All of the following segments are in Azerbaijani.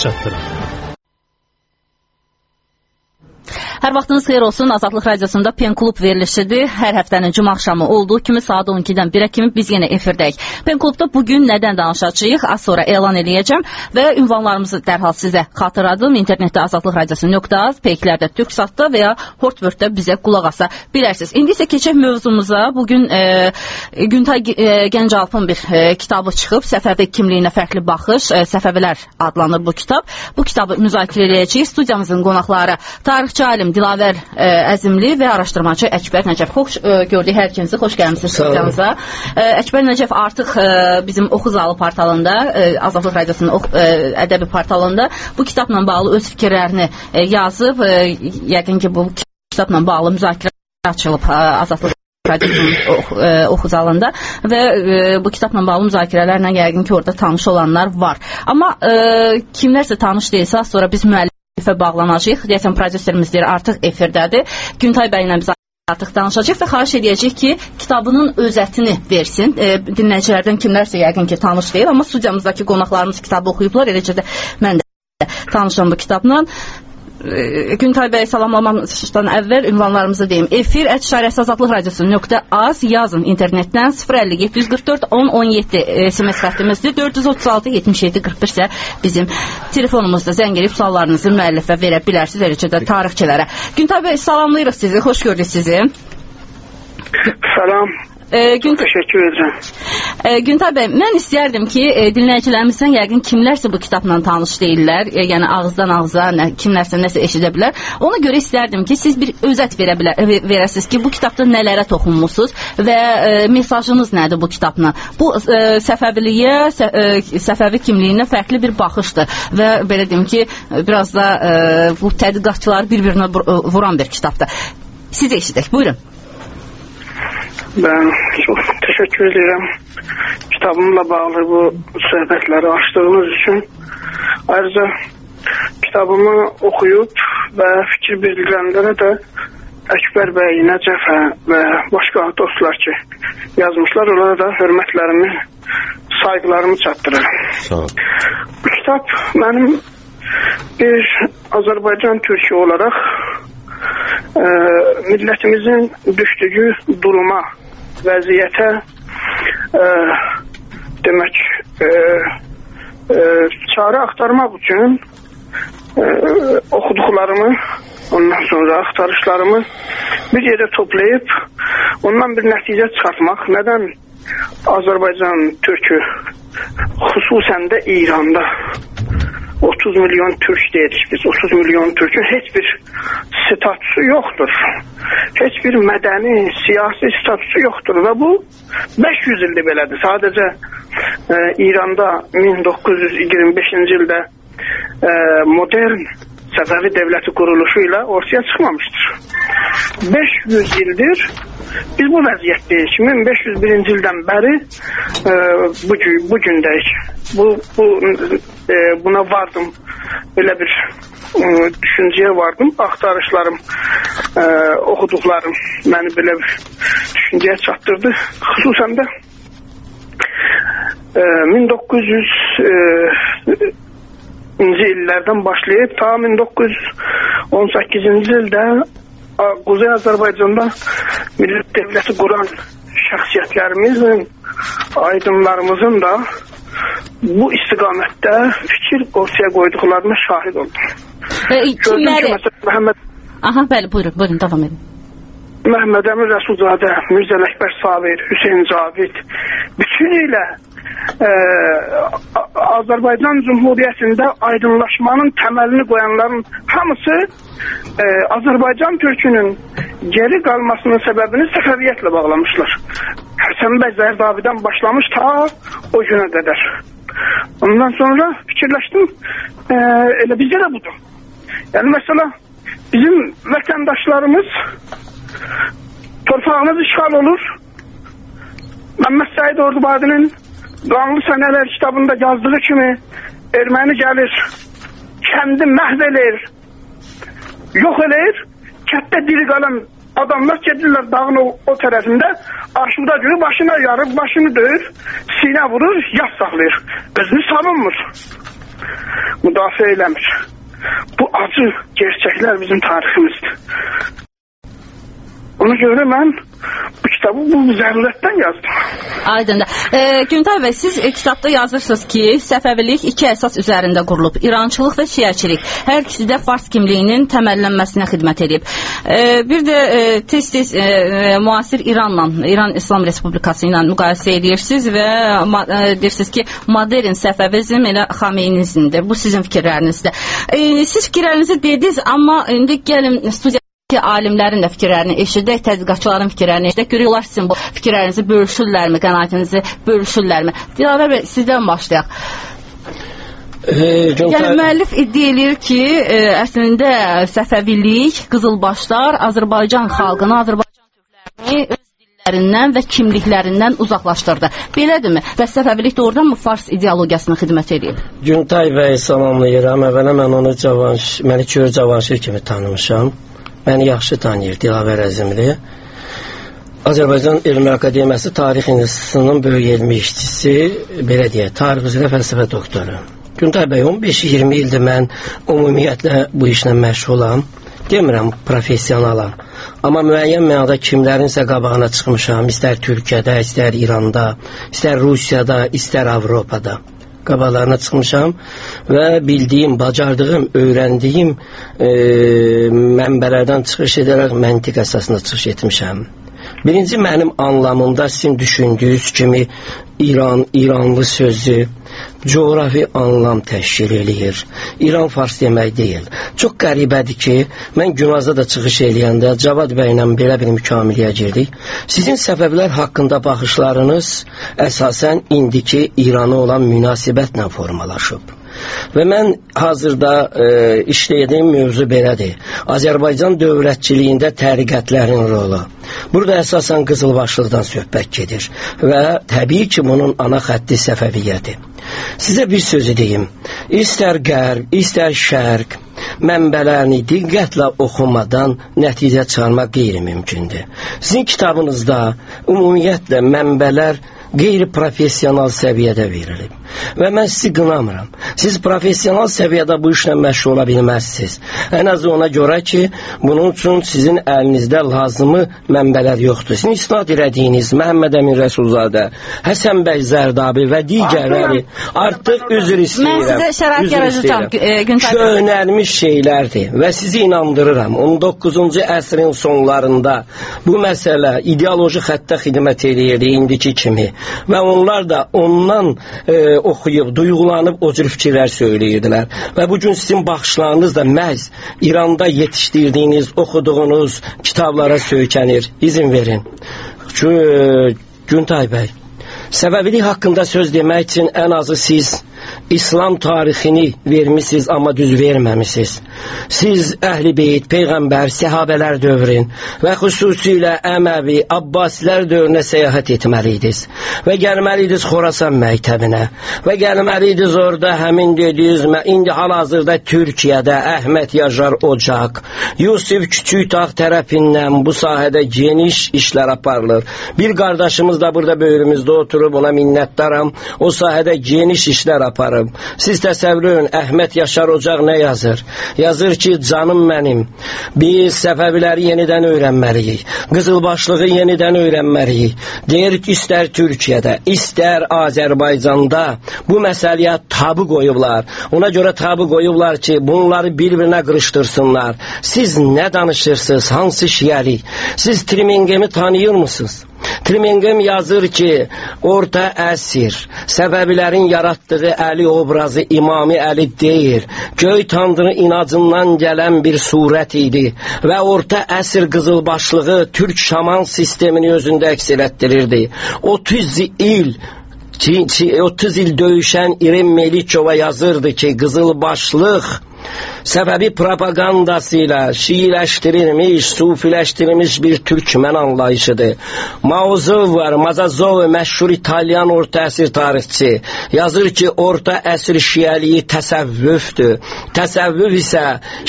çatdırın. Hər vaxtınız xeyir olsun. Azadlıq Radiosunda Pen Klub verilişidir. Hər həftənin cuma axşamı olduğu kimi saat 12-dən 1-ə kimi biz yenə efirdəyik. Pen Klubda bugün nədən danışacağıq? Az sonra elan edəcəm və ünvanlarımızı dərhal sizə xatırladım. İnternetdə Azadlıq Radiosu.az, peyklərdə Türksatda və ya Hortworth'da bizə qulaq asa bilərsiniz. İndi isə keçək mövzumuza. Bugün Güntay Gəncalpın bir kitabı çıxıb. Səfəvi kimliyinə fərqli baxış. Səfəvilər adlanır bu kitab. Bu kitabı müzakirə edəcəyik. Studiyamızın qonaqları tarixçi alim Dilavər Əzimli və araşdırmacı Əkbər Nəcəf. Xoş gördük hər ikinizi, xoş gəlmişsiniz studiyamıza. Əkbər Nəcəf artıq bizim Oxu Zalı portalında, Azadlıq Radiosunun ədəbi portalında bu kitabla bağlı öz fikirlərini yazıb. Yəqin ki, bu kitabla bağlı müzakirə açılıb Azadlıq Radiosunun Oxu Zalında və bu kitabla bağlı müzakirələrlə yəqin ki, orada tanış olanlar var. Amma kimlərsə tanış deyilsə, sonra biz bağlanacağıq. Deyəsən, prodüserimiz deyir, artıq efirdədir. Güntay bəylə biz artıq danışacaq və xahiş edəcək ki, kitabının özətini versin. Dinləyicilərdən kimlərsə yəqin ki, tanış deyil, amma studiyamızdakı qonaqlarımız kitabı oxuyublar. Eləcə də mən də tanışam bu kitabla. Güntay bəy, salamlamışdan əvvəl ünvanlarımızı deyim. Efir @azadlıqradiosu.az yazın internetdən 050-744-10-17 SMS xəttimizdir. 436-77-41 isə bizim telefonumuzda. Zəng edib suallarınızı müəllifə verə bilərsiniz, eləcə də tarixçilərə. Güntay bəy, salamlayırıq sizi, xoş gördük sizi. Salam. Teşekkür ederim. Güntay bəy, mən istəyərdim ki, dinləyicilərimizdən yəqin kimlərsə bu kitabla tanış deyirlər, yəni ağızdan ağıza, kimlərsə nəsə eşidə bilər. Ona görə istərdim ki, siz bir özət verəsiniz ki, bu kitabda nələrə toxunmusunuz və mesajınız nədir bu kitabla? Bu səfəviliyə, səfəvi kimliyinə fərqli bir baxışdır və belə deyim ki, biraz da bu tədqiqatçıları bir-birinə vuran bir kitabdır. Siz eşidək, buyurun. Ben çok teşekkür ederim kitabımla bağlı bu söhbətləri açdığınız için. Ayrıca kitabımı okuyup ve fikir bildirenlere de Əkbər bəy, Nəcəfə və başqa dostlar ki yazmışlar, onlara da hörmətlərimi, saygılarımı çatdırırım. Sağ ol. Bu kitap benim bir Azərbaycan Türkü olarak milletimizin düştüğü duruma, vəziyyətə demək çare aktarmak için okuduqlarımı, ondan sonra aktarışlarımı bir yere toplayıp ondan bir nəticə çıxartmaq. Neden Azərbaycan Türkü, xüsusən də İranda 30 milyon Türk dedik biz. 30 milyon Türk'ün hiçbir statüsü yoktur. Hiçbir medeni, siyasi statüsü yoktur ve bu 500 ildir belədir. Sadece İran'da 1925 ildə modern Səfəvi devleti kuruluşuyla ortaya çıkmamıştır. 500 ildir biz bu vəziyyətdəyik. 1501 ildən bəri bu gündəyik. Buna vardım. Belə bir düşüncəyə vardım. Axtarışlarım, oxuduqlarım məni belə bir düşüncəyə çatdırdı. Xüsusən də 1900 illərdən başlayıb ta 1918-ci ildə Quzey Azərbaycanda millət devleti quran şəxsiyyətlərimizin, aydınlarımızın da bu istiqamətdə fikir ortaya qoyduqlarına şahid oldum. Kimləri? Aha, bəli, buyurun, davam edin. Məhəmməd Əmin Rəsulzadə, Mirzə Əkbər Sabir, Hüseyin Cavid bütünüyle Azərbaycan Cumhuriyyətində aydınlaşmanın təməlini qoyanların hamısı Azərbaycan Türkünün geri qalmasının səbəbini Səfəviyyətlə bağlamışlar. Həsən bəy Zərdavidən başlamış ta o günə qədər. Ondan sonra fikirləşdim, elə bizdə də budur. Yəni mesela bizim vətəndaşlarımız torpağımız işğal olur. Məhəmməd Səid Ordubadinin Qanlı Sənələr kitabında yazdığı kimi erməni gəlir, kəndi məhv eləyir, yox eləyir, kətdə diri qalan adamlar gedirlər dağın o tərəfində, aşıqda günü başına yarıb, başını döyür, sinə vurur, yas saxlayır. Özünü savunmur. müdafiə eləmir. Bu acı gerçəklər bizim tariximizdir. Ona görə mən bu kitabı bu zərurətdən yazdım. Aydındır. Güntay bəy, siz kitabda yazırsınız ki, Səfəvilik iki əsas üzərində qurulub. İrançılıq və şiəçilik. Hər ikisi də fars kimliyinin təməllənməsinə xidmət edib. Bir də tez-tez müasir İranla, İran İslam Respublikası ilə müqayisə edirsiniz və deyirsiniz ki, modern səfəvizm elə Xameynizmdir. Bu sizin fikirlərinizdir. Siz fikirlərinizi dediniz, amma indi gəlin studiya alimlərin də fikirlərini eşidək, tədqiqatçıların fikirlərini eşidək. Görürlər sizin bu fikirlərinizi bölüşürlərmi, qənaətinizi bölüşürlərmi? Dilavər bəy, sizdən başlayaq. Yəni müəllif iddia edir ki, əslində Səfəvilik, Qızılbaşlar Azərbaycan xalqını, Azərbaycan türklərini öz dillərindən və kimliklərindən uzaqlaşdırdı. Belədirmi? Və Səfəvilik doğrudan mı fars ideologiyasına xidmət edib? Güntay bəy salamlayıram. Əvvəla mən onu Məlikür Cavanşir kimi tanımışam. Məni yaxşı tanıyır Dilavər Əzimli. Azərbaycan Elmi Akademiyası Tarix İnstitutunun böyük elmi işçisi, belə deyək, tarix üzrə fəlsəfə doktoru. Güntay bəy, 15-20 ildir mən ümumiyyətlə bu işlə məşğulam. Demirəm professionalam. Amma müəyyən mənada kimlərinsə qabağına çıxmışam, istər Türkiyədə, istər İranda, istər Rusiyada, istər Avropada. Qabaqlarına çıxmışam və bildiyim, bacardığım, öyrəndiyim mənbələrdən çıxış edərək məntiq əsasında çıxış etmişəm. Birinci mənim anlamımda sizin düşündüyünüz kimi İran, İranlı sözü coğrafi anlam təşkil eləyir. İran fars demək deyil. Çox qəribədir ki, mən Günazda da çıxış eləyəndə Cavad bəylə belə bir mükamiliyə girdik. Sizin Səfəvilər haqqında baxışlarınız əsasən indiki İrana olan münasibətlə formalaşıb. Və mən hazırda işlədiyim mövzu belədir. Azərbaycan dövlətçiliyində təriqətlərin rolu. Burada əsasən qızılbaşlıqdan söhbət gedir və təbii ki, bunun ana xətti Səfəviyyədir. Sizə bir sözü deyim. İstər qərb, istər şərq mənbələrini diqqətlə oxumadan nəticə çıxarmaq qeyri-mümkündür. Sizin kitabınızda ümumiyyətlə mənbələr qeyri-professional səviyyədə verilib. Və mən sizi qınamıram. Siz professional səviyyədə bu işlə məşğul ola bilməzsiniz. Ən azı ona görə ki, bunun üçün sizin əlinizdə lazımı mənbələr yoxdur. Sizin isnad elədiyiniz Məhəmməd Əmin Rəsulzadə, Həsən bəy Zərdabi və digərləri artıq üzr istəyirəm. Mən sizə şərait yaradacağım. Köhnəlmiş şeylərdir və sizi inandırıram. 19-cu əsrin sonlarında bu məsələ ideoloji xəttə xidmət edirdi indiki kimi. Və onlar da ondan oxuyub, duyğulanıb o cür fikirlər söyləyirdilər. Və bugün sizin baxışlarınız da məhz İranda yetişdirdiyiniz, oxuduğunuz kitablara söykənir. İzin verin. Güntay bəy, Səfəvilik haqqında söz demək üçün ən azı siz İslam tarixini vermişsiniz, amma düz verməmişsiniz. Siz Əhl-i Beyt, Peyğəmbər, səhabələr dövrün və xüsusilə Əməvi, Abbasilər dövrünə səyahət etməliydiniz. Və gəlməliydiniz Xorasan məktəbinə. Və gəlməliydiniz orada həmin dediniz, indi hal-hazırda Türkiyədə Əhməd Yaşar Ocaq, Yusif Küçüktağ tərəfindən bu sahədə geniş işlər aparılır. Bir qardaşımız da burada böyrümüzdə oturub, ona minnətdaram. O sahədə geniş işlər aparıb. Siz təsəvvür edin, Əhməd Yaşar Ocaq nə yazır? Yazır ki, canım mənim, biz Səfəviləri yenidən öyrənməliyik. Qızılbaşlığı yenidən öyrənməliyik. Deyir ki, istər Türkiyədə, istər Azərbaycanda bu məsələyə tabu qoyublar. Ona görə tabu qoyublar ki, bunları bir-birinə qırışdırsınlar. Siz nə danışırsınız? Hansı şiəlik? Siz Trimengemi tanıyır mısınız? Trimengem yazır ki, orta əsr Səfəvilərin yaratdığı Əli obrazı İmami Əli deyil, göy tanrı inacından gələn bir surət idi və orta əsr qızılbaşlığı türk şaman sistemini özündə əks elətdirirdi. 30 il döyüşən İrem Melikova yazırdı ki, qızılbaşlıq Səbəbi propagandasıyla şiiləşdirilmiş, sufiləşdirilmiş bir türkmen anlayışıdır. Mauzov var, Mazazov məşhur İtalyan orta əsr tarixçi. Yazır ki, orta əsr şiəliyi təsəvvüfdür. Təsəvvüf isə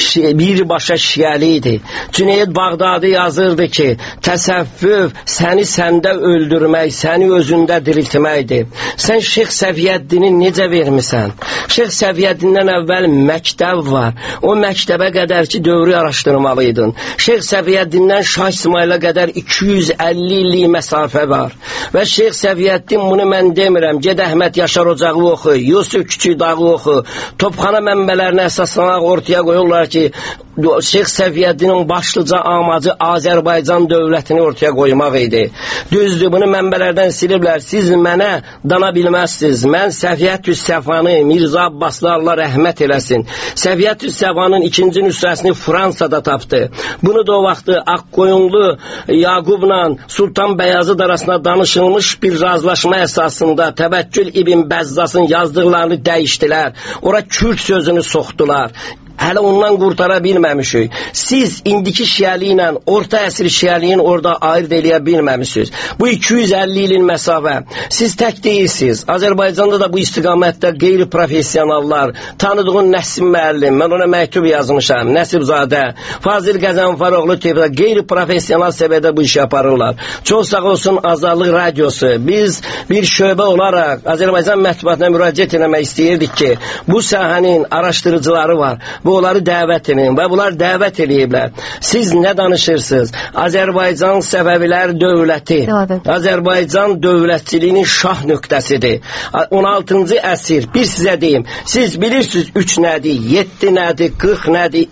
birbaşa şiəlidir. Cüneyd Bağdadi yazırdı ki, təsəvvüf səni səndə öldürmək, səni özündə diriltməkdir. Sən Şeyx Səfiyyəddini necə vermisən? Şeyx Səfiyyəddindən əvvəl məktəb var. O məktəbə qədər ki, dövrü araşdırmalıydın. Şeyx Səfiyyəddindən Şah İsmailə qədər 250 illik məsafə var. Və Şeyx Səfiyyəddin bunu mən demirəm. Ged Əhməd Yaşar Ocağı oxu, Yusuf Küçükdağı oxu. Topxana mənbələrinə əsaslanaraq ortaya qoyurlar ki, Şeyx Səfiyyəddinin başlıca amacı Azərbaycan dövlətini ortaya qoymaq idi. Düzdür, bunu mənbələrdən siliblər. Siz mənə dana bilməzsiniz. Mən Səfiyyətüs Səfanı Mirzə Abbaslarla rəhmət eləsin. Səfiyyətüs Səfanın ikinci nüsrəsini Fransada tapdı. Bunu da o vaxtı Ağqoyunlu Yaqubla Sultan Bəyazıd arasında danışılmış bir razılaşma əsasında Təbəkkül İbn Bəzzasın yazdıqlarını dəyişdilər. Ora Kürd sözünü soxdular. Hələ ondan qurtara bilməmişik. Siz indiki şiəli ilə orta əsr şiəliyin orada ayırt eləyə bilməmişsiniz. Bu 250 ilin məsafə. Siz tək deyilsiniz. Azərbaycanda da bu istiqamətdə qeyri-professionallar, tanıdığın Nəsim müəllim, mən ona məktub yazmışam, Nəsibzadə, Fazil Qəzənfaroğlu tipdə qeyri-professional səviyyədə bu işi yaparırlar. Çox sağ olsun Azadlıq Radiosu. Biz bir şöbə olaraq Azərbaycan mətbuatına müraciət etmək istəyirdik ki, bu sahənin araşdırıcıları var. Bu onları dəvət edin və bunlar dəvət ediblər. Siz nə danışırsınız? Azərbaycan Səfəvilər dövləti, Azərbaycan dövlətçiliyinin şah nöqtəsidir. 16-cı əsr, bir sizə deyim, siz bilirsiniz 3 nədir, 7 nədir, 40 nədir,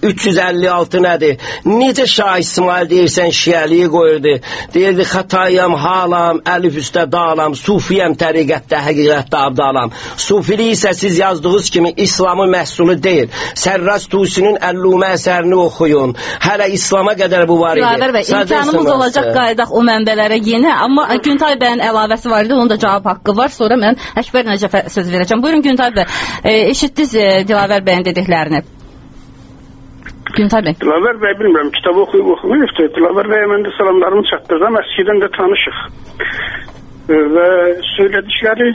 356 nədir? Necə Şah İsmail deyirsən şiəliyi qoyurdu? Deyirdi, xətayam, halam, əlif üstə dalam, sufiyəm təriqətdə, həqiqətdə abdalam. Sufili isə siz yazdığınız kimi İslamın məhsulu deyil. Sərras Tusinin Əllumə əsərini oxuyun. Hələ İslama qədər bu var idi. Dilavər bəy, imkanımız olacaq qayıdaq o mənbələrə yenə, amma Güntay bəyin əlavəsi var idi, onun da cavab haqqı var. Sonra mən Əkbər Nəcəfə söz verəcəm. Buyurun Güntay bəy, eşitdiniz Dilavər bəyin dediklərini. Güntay bəy. Dilavər bəy bilmirəm, kitabı oxuyub oxumayıbdır. Dilavər bəyə mən də salamlarımı çatdırdım, əskidən də tanışıq. Və söylədikləri,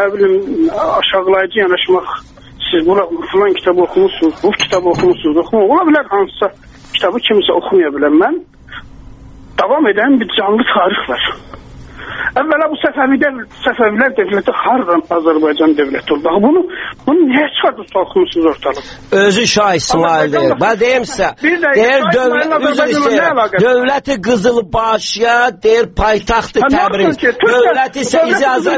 aşağılayıcı yanaşmaq. Siz filan kitabı okumuşsunuz, bu kitabı okumuşsunuz, oxumaq. Ola bilər hansısa kitabı kimsə oxumaya bilər. Mən davam edən bir canlı tarix var. Əvvəla bu Səfəvilər dövləti hardan Azərbaycan dövləti oldu? Bunu niyə çıxardınız, oxumuşsunuz ortalıq? Özü Şah İsmail'dir. Ben deyim sizə, deyir dövləti Qızılbaşya, deyir paytaxtı Təbriz. Dövləti isə icazə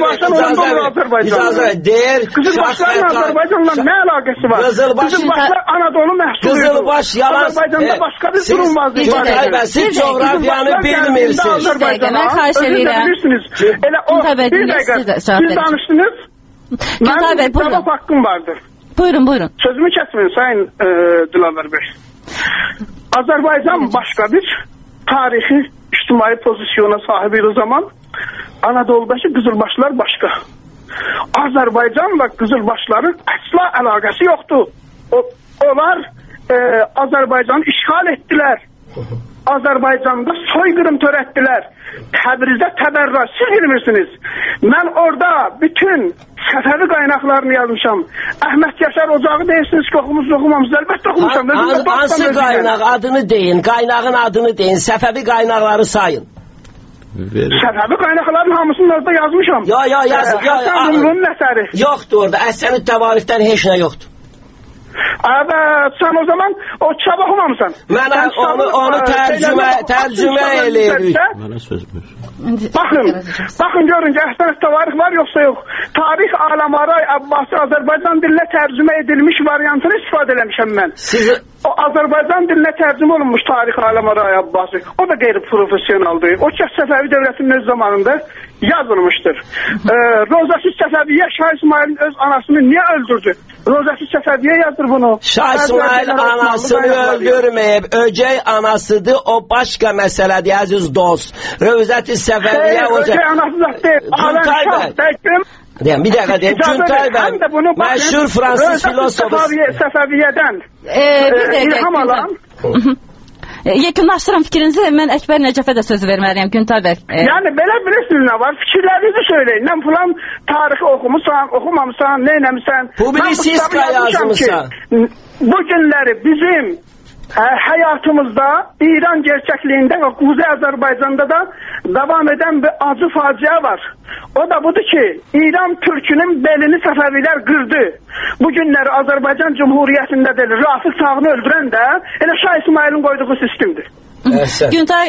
deyir. Qızılbaşların Azərbaycanla nə əlaqəsi var? Qızılbaşlar Anadolu məhsuluydu. Qızılbaş yalan. Azərbaycanda başqa bir durum vardı. Siz coğrafyanı bilmirsiniz. Mən xahiş edirəm. Elə o, bir dəqiqə, siz danışdınız, mənim cavab haqqım vardır. Buyurun. Sözümü kəsməyin, sayın Dilavər bəy. Azərbaycan başqa bir tarixi, ictimai pozisyona sahib o zaman, Anadolu'dakı Qızılbaşlar başqa. Azərbaycanla Qızılbaşların əsla əlaqəsi yoxdur. Onlar Azərbaycanı işğal etdilər. Azərbaycanda soyqırım törətdilər. Təbrizdə təbərrüat, siz bilmirsiniz. Mən orada bütün Səfəvi qaynaqlarını yazmışam. Əhməd Yaşar Ocağı deyirsiniz ki, oxumamız, əlbəttə oxumuşam. Hansı qaynaq adını deyin, qaynağın adını deyin, Səfəvi qaynaqları sayın. Səfəvi qaynaqların hamısını orada yazmışam. Həsən Rumlunun əsəri. Yoxdur orada, Əhsən-ü Təvarifdən heç nə yoxdur. Evet, sen o zaman o kitap okumamısan. Ben onu tercüme eləyirəm. Bana söz ver. Bakın görün ki, Əhsən-ü Təvarif var yoksa yok. Tarix Alamoray Abbasi Azərbaycan dilinə tərcümə edilmiş variantını istifadə eləmişəm mən. O Azərbaycan dilinə tərcümə olunmuş Tarix Alamoray Abbasi. O da qeyri-profesionaldır. O ki, Səfəvi dövlətinin öz zamanında yazılmıştır. Rozasız Səfəviyə Şah İsmail'in öz anasını niye öldürdü? Rozasız Səfəviyə yazdır bunu. Şah İsmail anasını öldürməyib, ögey anasıdır, o başqa məsələdir, əziz dost. Rozasız Səfəviyə ögey anası da deyil. deyəm, bir dəqiqə deyəm, Güntay bəy, məşhur fransız filosofu Səfəviyyədən ilham alan. Yekunlaşdırın fikrinizi, mən Əkbər Nəcəfə də söz verməliyəm, Güntay bəy. Yəni, belə bilirsiniz nə var, fikirlərinizi söyləyin. Mən falan tarixi oxumusan, oxumamışsan, nə eləmişsən. Publisistika yazmışsan. Bu günləri bizim həyatımızda, İran gerçəkliyində və Quzey Azərbaycanda da davam edən bir acı faciə var. O da budur ki, İran türkünün belini Səfəvilər qırdı. Bu günləri Azərbaycan Cumhuriyyətində deyil, Rafiq Sağını öldürən də elə Şah İsmailin qoyduğu sistemdir. Güntay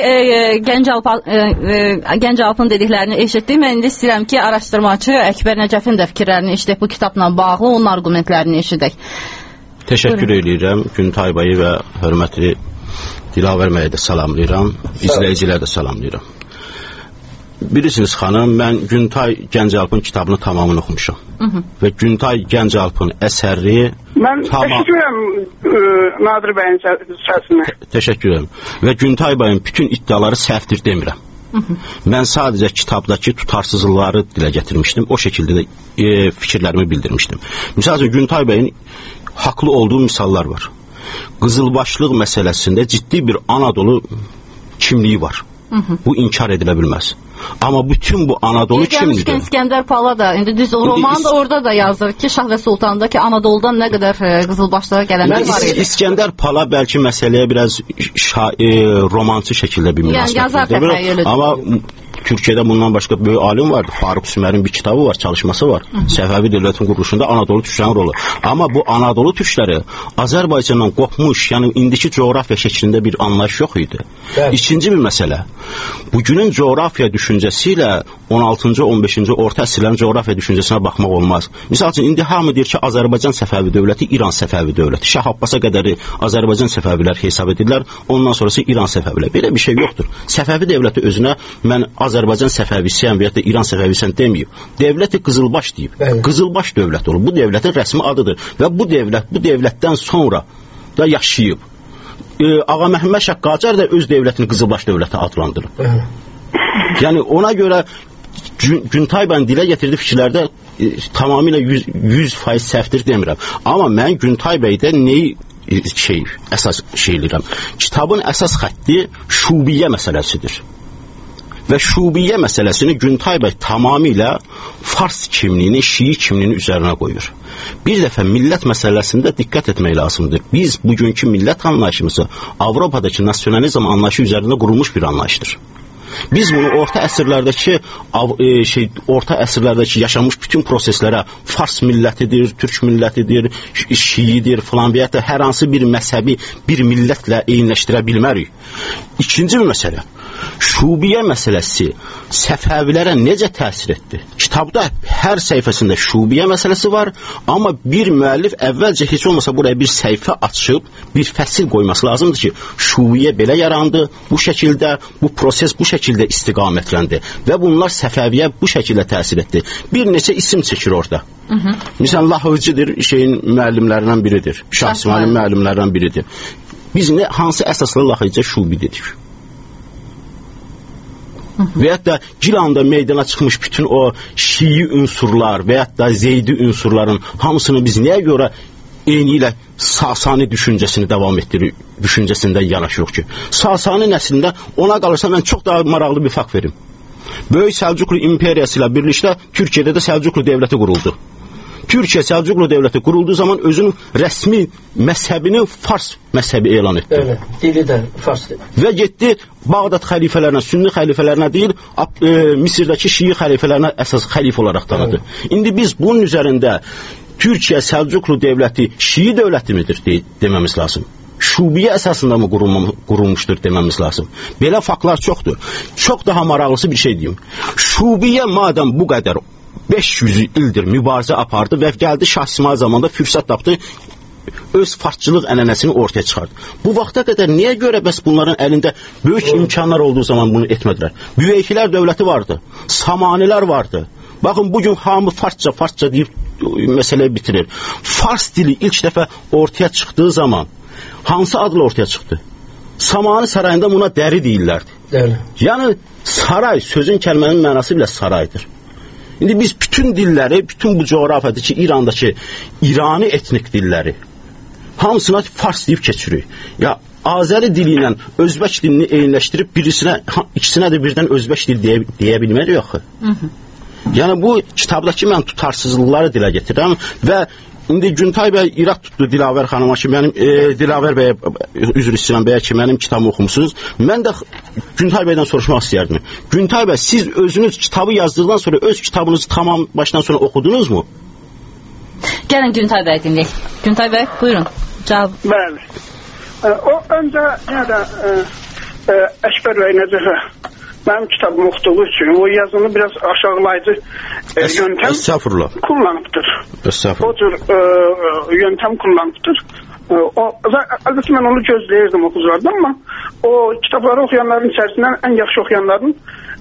Gəncalpın dediklərini eşitdik. Mən indi istəyirəm ki, araşdırmacı Əkbər Nəcəfin də fikirlərini eşidək bu kitabla bağlı, onun argumentlərini eşidək. Təşəkkür edirəm Güntay bəyi və hörmətli Dilavər bəyi də salamlayıram, izləyicilər də salamlayıram. Bilirsiniz xanım, mən Güntay Gəncalpın kitabını tamamını oxumuşam. Və Güntay Gəncalpın əsəri... Mən təşəkkürəm Nadir bəyin səsini. Təşəkkür edirəm. Və Güntay bəyin bütün iddiaları səhvdir demirəm. Mən sadəcə kitabdakı tutarsızlıqları dilə gətirmişdim, o şəkildə də fikirlərimi bildirmişdim. Misal üçün, Güntay bəyin haqlı olduğu misallar var. Qızılbaşlıq məsələsində ciddi bir Anadolu kimliyi var. Bu inkar edilə bilməz. Amma bütün bu Anadolu kimlidir. İskəndər Pala da, indi düz roman da orada da yazır ki, Şah və Sultan'da ki, Anadolu'dan nə qədər qızılbaşlığa gələnlər var idi. İskəndər Pala bəlkə məsələyə biraz romansı şəkildə bir münasibət. Amma Türkiyədə bundan başqa böyük alim vardı. Faruk Sümərin bir kitabı var, çalışması var. Səfəvi dövlətin quruluşunda Anadolu türklərinin rolu. Amma bu Anadolu türkləri Azərbaycandan qopmuş, yəni indiki coğrafiya şəklində bir anlayış yox idi. İkinci bir məsələ. Bugünün coğrafiya düşüncəsi ilə 16-cı, 15-ci orta əsrlərin coğrafiya düşüncəsinə baxmaq olmaz. Misal üçün, indi hamı deyir ki, Azərbaycan Səfəvi dövləti, İran Səfəvi dövləti. Şah Abbasa qədəri Azərbaycan Səfəvilər hesab edirlər, ondan sonrası İran Səfəvilər. Belə bir şey yoxdur. Səfəvi dövləti özünə mən Azərbaycan Səfəvisiyəm və ya da İran Səfəvisiyəm deməyib. Devləti Qızılbaş deyib. Qızılbaş dövləti olur. Bu dövlətin rəsmi adıdır. Və bu dövlətdən sonra da yaşayıb. Ağa Məhəmməd Şah Qacar da öz dövlətini Qızılbaş dövləti adlandırıb. Yəni ona görə Güntay bəyin dilə getirdiyi fikirlərdə tamamilə 100% səhvdir demirəm. Amma mən Güntay bəydə əsas eləyirəm. Kitabın əsas xətti şubiyyə məsələsidir. Və şubiyyə məsələsini Güntay bəy tamamilə Fars kimliyini, Şii kimliyini üzərinə qoyur. Bir dəfə millət məsələsində diqqət etmək lazımdır. Biz bugünkü millət anlayışımızı Avropadakı nasionalizm anlayışı üzərində qurulmuş bir anlayışdır. Biz bunu orta əsrlərdəki yaşanmış bütün proseslərə Fars millətidir, Türk millətidir, Şiidir filan və ya da hər hansı bir məzhəbi bir millətlə eyniləşdirə bilmərik. İkinci bir məsələ. Şubiyyə məsələsi Səfəvilərə necə təsir etdi? Kitabda hər səhifəsində şubiyyə məsələsi var, amma bir müəllif əvvəlcə heç olmasa buraya bir səhifə açıb, bir fəsil qoyması lazımdır ki, şubiyyə belə yarandı, bu şəkildə, bu proses bu şəkildə istiqamətləndi və bunlar Səfəviyyə bu şəkildə təsir etdi. Bir neçə isim çəkir orada. Məsələn, Lahıcıdır, müəllimlərindən biridir, Şah İsmailin müəllimlərindən biridir. Biz hansı əsaslı Lahıcı şubi dedik? Və ya da Gilanda meydana çıxmış bütün o Şii unsurlar və ya da Zeydi unsurların hamısını biz nəyə görə eyni ilə Sasani düşüncəsini davam etdirir, düşüncəsində yanaşırıq ki. Sasani nəslində ona qalırsa mən çox daha maraqlı bir fakt verim. Böyük Səlcuqlu imperiyası ilə birlikdə Türkiyədə də Səlcuqlu dövləti quruldu. Türkiyə Səlcuqlu dövləti qurulduğu zaman özünün rəsmi məzhəbini Fars məzhəbi elan etdi. Evet, dili də Farsdır. Və getdi Bağdad xəlifələrinə, Sünni xəlifələrinə deyil, Misirdəki Şii xəlifələrinə əsas xəlifə olaraq tanıdı. İndi biz bunun üzərində Türkiyə Səlcuqlu dövləti Şii dövləti midir deməmiz lazım. Şubiyyə əsasında mı qurulmuşdur deməmiz lazım. Belə faktlar çoxdur. Çox daha maraqlısı bir şey deyim. Şubiyyə madəm bu qədər 500 ildir mübarizə apardı və gəldi Şah İsmail zamanında fürsət tapdı, öz farsçılıq ənənəsini ortaya çıxardı. Bu vaxta qədər niyə görə bəs bunların əlində böyük imkanlar olduğu zaman bunu etmədilər? Büveykilər dövləti vardı, Samanilər vardı. Baxın, bugün hamı farsça deyib məsələyi bitirir. Fars dili ilk dəfə ortaya çıxdığı zaman hansı adla ortaya çıxdı? Samani sarayında buna dəri deyirlərdi. Yəni, saray, sözün kəlmənin mənası bilə saraydır. İndi biz bütün dilləri, bütün bu coğrafiyadakı İrandakı İrani etnik dilləri hamısına fars deyib keçirik. Ya Azəri dili ilə Özbək dilini eyniləşdirib ikisinə də birdən Özbək dil deyə bilmərik axı. Yəni bu kitabdakı mən tutarsızlıqları dilə gətirirəm və indi Güntay bəy irad tutdu Dilavər xanıma ki, mənim Dilavər bəyə üzr istəyirəm bəyə ki, mənim kitabımı oxumusunuz. Mən də Güntay bəydən soruşmaq istəyərdim. Güntay bəy, siz özünüz kitabı yazdıqdan sonra öz kitabınızı tamam başdan sona oxudunuzmu? Gəlin Güntay bəy dinləyək. Güntay bəy, buyurun. Cavab. Bəli. O öncə yenə də Əkbər bəy Nəcəfə mənim kitabımı oxuduğu üçün o yazını biraz aşağılayıcı yöntem kullanıbdır. O tür yöntem kullanıbdır. Əlbəttə mən onu gözləyirdim oxuculardan, amma o kitabları oxuyanların içərisindən ən yaxşı oxuyanların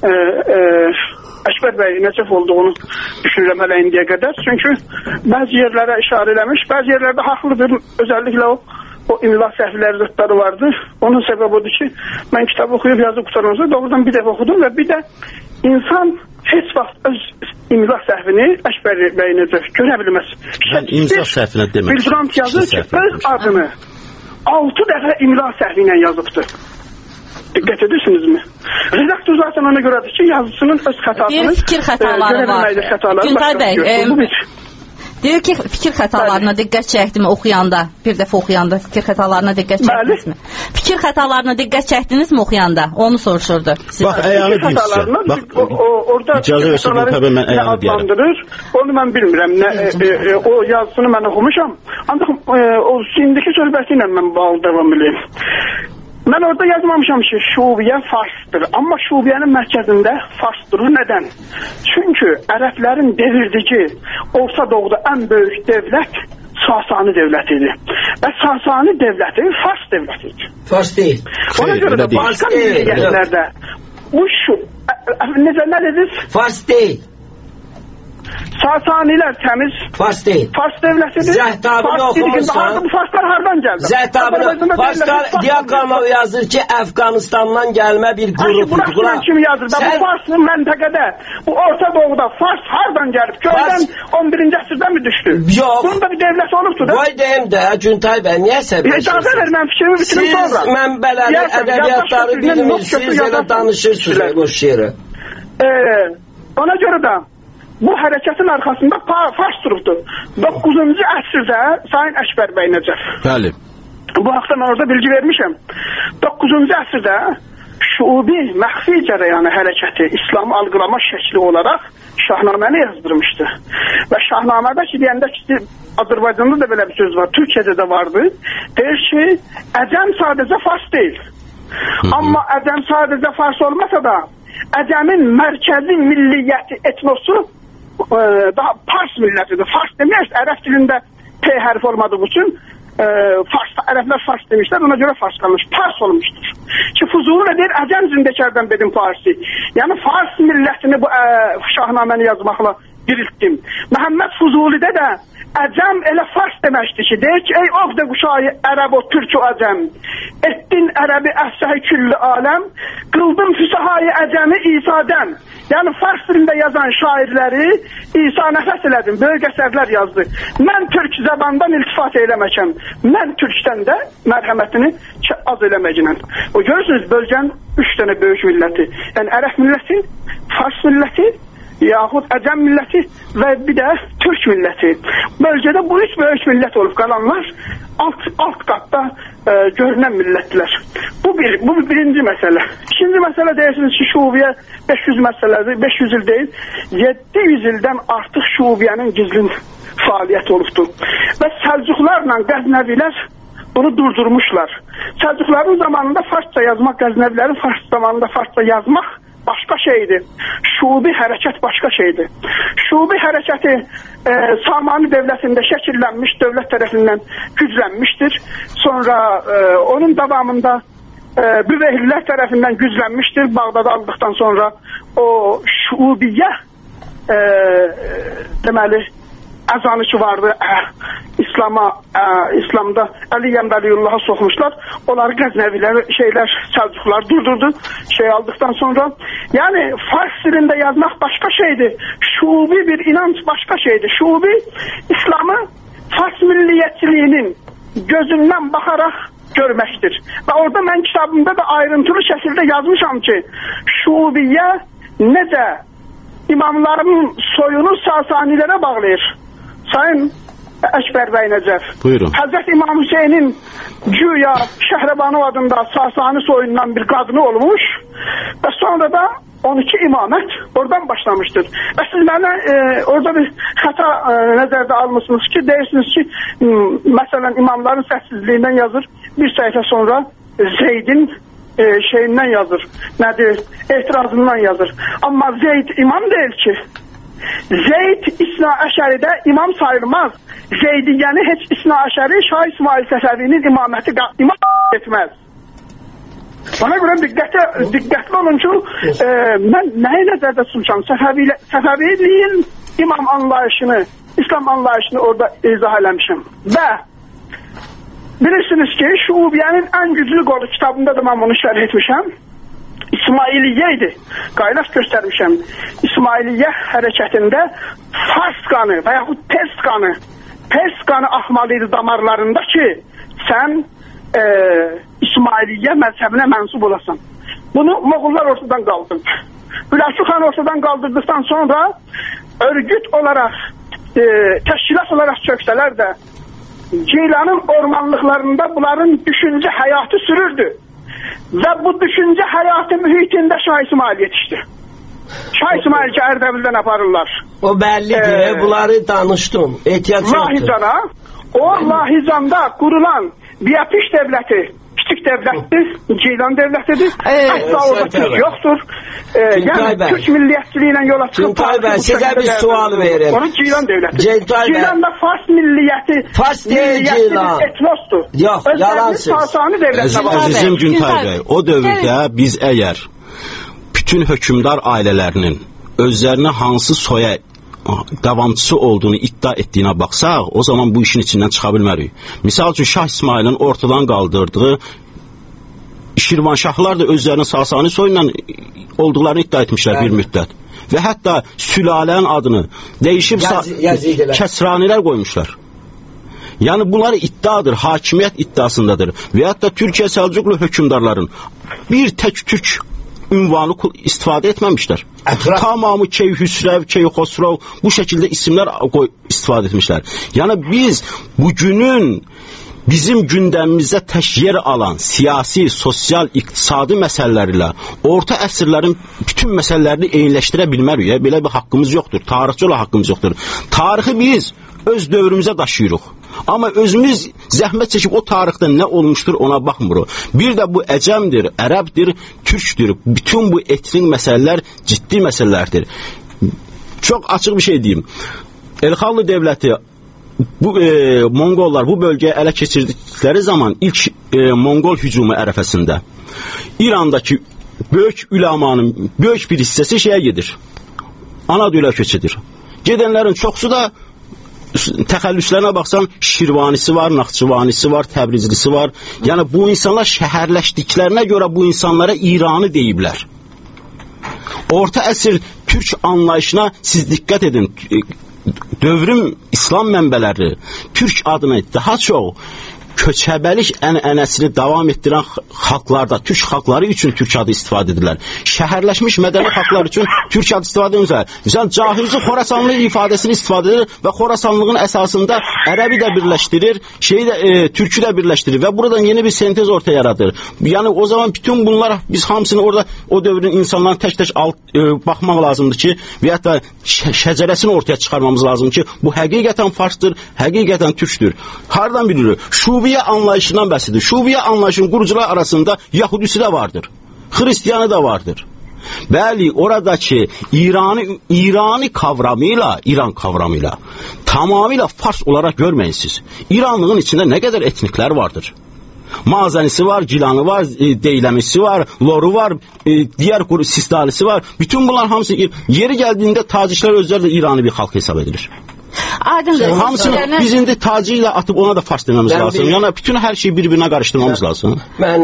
Əkbər bəy Nəcəf olduğunu düşünürəm hələ indiyə qədər. Çünki bəzi yerlərə işarə eləmiş, bəzi yerlərdə haqlıdır. Özəlliklə o imla səhvləri zıtları vardı. Onun səbəbi odur ki, mən kitabı oxuyub yazıb qutaranızda doğrudan bir dəfə oxudum və bir də insan heç vaxt öz imla səhvini Əkbər bəy Nəcəf görə bilməz. Mən imza səhvinə demək. Bildirant yazır ki, öz adını 6 dəfə imla səhvi ilə yazıbdır. Diqqət edirsinizmi? Redaktor zaten ona görədir ki, yazısının öz xətasını bir fikir xətaları var. Güntay bəy, deyir ki, fikir xətalarına diqqət çəkdimi oxuyanda, bir dəfə oxuyanda fikir xətalarına diqqət çəkdinizmi? Fikir xətalarına diqqət çəkdinizmi oxuyanda? Onu soruşurdu. Bax, əyəni deyirsən. Orada fikir xətaları adlandırır. Onu mən bilmirəm. O yazısını mən oxumuşam. Ancaq o indiki söhbəti ilə mən bağlı davam edeyim. Mən orada yazmamışam ki, şubiyə farsdır. Amma şubiyənin mərkəzində fars durur. Nədən? Çünki ərəblərin devirdici Orta Doğuda ən böyük dövlət Sasani dövlətidir. Və Sasani dövləti fars dövlətidir. Fars deyil. Ona görə də başqa milliyətlərdə bu necə nə dediniz? Fars deyil. Sasanilər təmiz. Fars deyil. Fars dövlətidir. Zəhtabını oxumursan. Bu farslar hardan gəldi? Zəhtabını. Farslar Diakonov yazır ki, Əfqanistandan gəlmə bir qrup. Bıraxın kim yazır da bu Farslı məntəqədə, bu Orta Doğuda Fars hardan gəlib? Köydən 11-ci əsrdən mi düşdü? Yox. Bunun da bir dövlət olubdu da. Qoy deyim də, Güntay bəy, niyə səbəbləşirsiniz? İcazə ver, mən fikrimi bitirim sonra. Siz mənbələri, ədəbiyyatları bilmirsiniz, elə danışırsınız boş yerə. Ona görə də bu hərəkətin arxasında fars durubdur. 9-cu əsrdə Sayın Əkbər bəy Nəcəf. Bəli. Bu haqda mən orada bilgi vermişəm. 9-cu əsrdə şuubi məxfi cərəyanı hərəkəti İslamı algılama şəkli olaraq Şahnaməni yazdırmışdı. Və Şahnamədə ki, deyəndə ki, Azərbaycanda da belə bir söz var, Türkiyədə də vardı. Deyir ki, əcəm sadəcə fars deyil. Amma əcəm sadəcə fars olmasa da, əcəmin mərkəzi milliyyəti, etnosu daha Fars millətidir. Fars demək, ərəb dilində P hərfi olmadığı üçün ərəblər Fars demişlər, ona görə Fars qalmış. Fars olmuşdur. Ki Fuzuli deyir, əcəm zindəkərdən bedim Farsi. Yəni Fars millətini bu Şahnaməni yazmaqla diriltdim. Məhəmməd Fuzulidə də əcəm elə Fars deməkdir ki, deyir ki, ey oqdə quşayı ərəb o türk-ü əcəm, etdin ərəbi əhsəhi külli aləm, qıldın füsahayı əcəmi İsa'dən. Yəni Fars dilində yazan şairləri İsa nəfəs elədim, böyük əsərlər yazdı. Mən türk zəbandan iltifat eləməkəm, mən türkdən də mərhəmətini az eləməklə. O görürsünüz, bölgənin 3 dənə böyük milləti, yəni ərəb milləti, Fars milləti, yaxud əcəm milləti və bir də türk milləti. Bölgədə bu 3 böyük millət olub, qalanlar alt qatda görünən millətlər. Bu birinci məsələ. İkinci məsələ deyirsiniz ki, şubiyə 500 məsələdir, 500 il deyil, 700 ildən artıq şubiyənin gizli fəaliyyəti olubdur. Və Səlcuqlarla Qəznəvilər bunu durdurmuşlar. Səlcuqların zamanında farsça yazmaq, Qəznəvilərin fars zamanında farsça yazmaq başqa şeydir. Şubi hərəkət başqa şeydir. Şubi hərəkəti Samani dövlətində şəkillənmiş, dövlət tərəfindən güclənmişdir. Sonra onun davamında Büvehlilər tərəfindən güclənmişdir. Bağdadı aldıqdan sonra o şubiyyə deməli əzanı ki vardı, İslamda Əli Yəmbəliyullah'a soxmuşlar. Onları Qəznəvilər, Səlcuqlar durdurdu aldıktan sonra. Yani Fars dilində yazmaq başqa şeydir. Şubi bir inanç başqa şeydir. Şubi İslam'ı Fars milliyyətçiliyinin gözündən baxaraq görməkdir. Və orada mən kitabımda da ayrıntılı şəkildə yazmışam ki, Şubiyyə necə imamların soyunu Sasanilərə bağlayır. Sayın Əkbər bəy Nəcəf. Buyurun. Həzrət İmam Hüseynin güya Şəhrəbanov adında Sasani soyundan bir qadını olmuş və sonra da 12 imamət oradan başlamışdır. Və siz mənə orada bir xəta nəzərdə almışsınız ki, deyirsiniz ki, məsələn imamların səssizliyindən yazır, bir səhifə sonra Zeydin şeyindən yazır, nədir, etirazından yazır. Amma Zeyd imam deyil ki. Zeyd İsna Əşəridə imam sayılmaz. Zeydiyyəni heç İsna Əşəri Şah İsmail Səfəvinin imaməti imam etməz. Ona görə diqqətli olun ki, mən nəyi nəzərdə tutmuşam? Səfəviliyin imam anlayışını, İslam anlayışını orada izah eləmişim. Və bilirsiniz ki, Şubiyyənin ən güclü qolu kitabında da mən bunu şərh etmişəm. İsmailiyyə idi. Qaynaq göstərmişəm. İsmailiyyə hərəkətində Fars qanı və yaxud Pers qanı axmalıydı damarlarında ki, sən İsmailiyyə məzhəbinə mənsub olasan. Bunu Moğollar ortadan qaldırdı. Hülasu xan ortadan qaldırdıktan sonra örgüt olarak, təşkilat olarak çöksələr də Ceylanın ormanlıqlarında bunların düşünce hayatı sürürdü. Ve bu düşünce hayatı mühitinde Şah İsmail yetişti. Şah İsmail'i Ərdəbildən aparırlar. O bellidir. Bunları danıştım. Lahicana, o Lahicanda kurulan Biyapiş devleti, küçük devlettir, Ceylan devletidir. Asla orada Türk yoktur. Yani Türk milliyetçiliğiyle yola çıkıp... Cüntay Bey, size bir sual verin. Onun Ceylan devleti. Ceylan da Fars milliyeti, Fars değil Ceylan. Etnostur. Yok, yalansız. Əzizim Cüntay Bey, o dövrdə biz əgər bütün hökümdar ailələrinin özlərinə hansı soya davamçısı olduğunu iddia etdiyinə baxsaq, o zaman bu işin içindən çıxa bilmərik. Misal üçün Şah İsmailin ortadan qaldırdığı Şirvanşahlar da özlərinin Sasani soyundan olduqlarını iddia etmişlər bir müddət. Və hətta sülalənin adını dəyişib Kəsranilər qoymuşlar. Yəni bunlar iddiadır, hakimiyyət iddiasındadır. Və hətta Türkiyə Səlcuqlu hökümdarların bir tək türk ünvanı istifadə etməmişlər. Tamamı Keyhüsrəv, Keyxosrov bu şəkildə isimlər istifadə etmişlər. Yəni biz bugünün bizim gündəmimizdə təşkil alan siyasi, sosial, iqtisadi məsələlərlə orta əsrlərin bütün məsələlərini eyniləşdirə bilmərik. Belə bir haqqımız yoxdur. Tarixçi olan haqqımız yoxdur. Tarixi biz öz dövrümüzə daşıyırıq. Amma özümüz zəhmət çəkib o tarixdə nə olmuşdur ona baxmırıq. Bir də bu əcəmdir, ərəbdir, türkdür. Bütün bu etnik məsələlər ciddi məsələlərdir. Çox açıq bir şey deyim. Elxanlı dövləti bu Monqollar bu bölgəyə ələ keçirdikləri zaman ilk Monqol hücumu ərəfəsində İrandakı böyük üləmanın böyük bir hissəsi şeyə gedir. Anadoluya köç edir. Gedənlərin çoxsu da təxəllüslərinə baxsan Şirvanisi var, Naxçıvanisi var, Təbrizlisi var. Yəni bu insanlar şəhərləşdiklərinə görə bu insanlara İranı deyiblər. Orta əsr türk anlayışına siz diqqət edin. Dövrün İslam mənbələri türk adını daha çox köçəbəlik ənənəsini davam etdirən xalqlarda, türk xalqları üçün türk adı istifadə edirlər. Şəhərləşmiş mədəni xalqlar üçün türk adı istifadə edirlər. Məsələn, Cahilci Xorasanlı ifadəsini istifadə edir və Xorasanlığın əsasında ərəbi də birləşdirir, türkü də birləşdirir və buradan yeni bir sentez ortaya yaradır. Yəni o zaman bütün bunlar biz hamısını orada o dövrün insanlarına tək-tək baxmaq lazımdır ki, və hətta şəcərəsini ortaya çıxarmamız lazımdır ki, bu həqiqətən farsdır, həqiqətən türkdür. Hardan bilirik? Şubiyyə anlayışından bəhsədir. Şubiyyə anlayışının qurucular arasında Yahudisi də vardır. Hristiyanı da vardır. Bəli, oradakı İrani kavramıyla, İran kavramıyla tamamilə fars olaraq görməyinsiniz. İranlığın içində nə qədər etniklər vardır. Mazənisi var, Gilanı var, Deyləmisi var, Loru var, diğer Sistalisi var. Bütün bunlar hamısı yeri geldiğinde taciklər özləri də İranı bir xalq hesab edilir. Hamısını biz indi tacı ilə atıb ona da fars deməmiz lazım. Yəni bütün hər şeyi bir-birinə qarışdırmamız lazım. Mən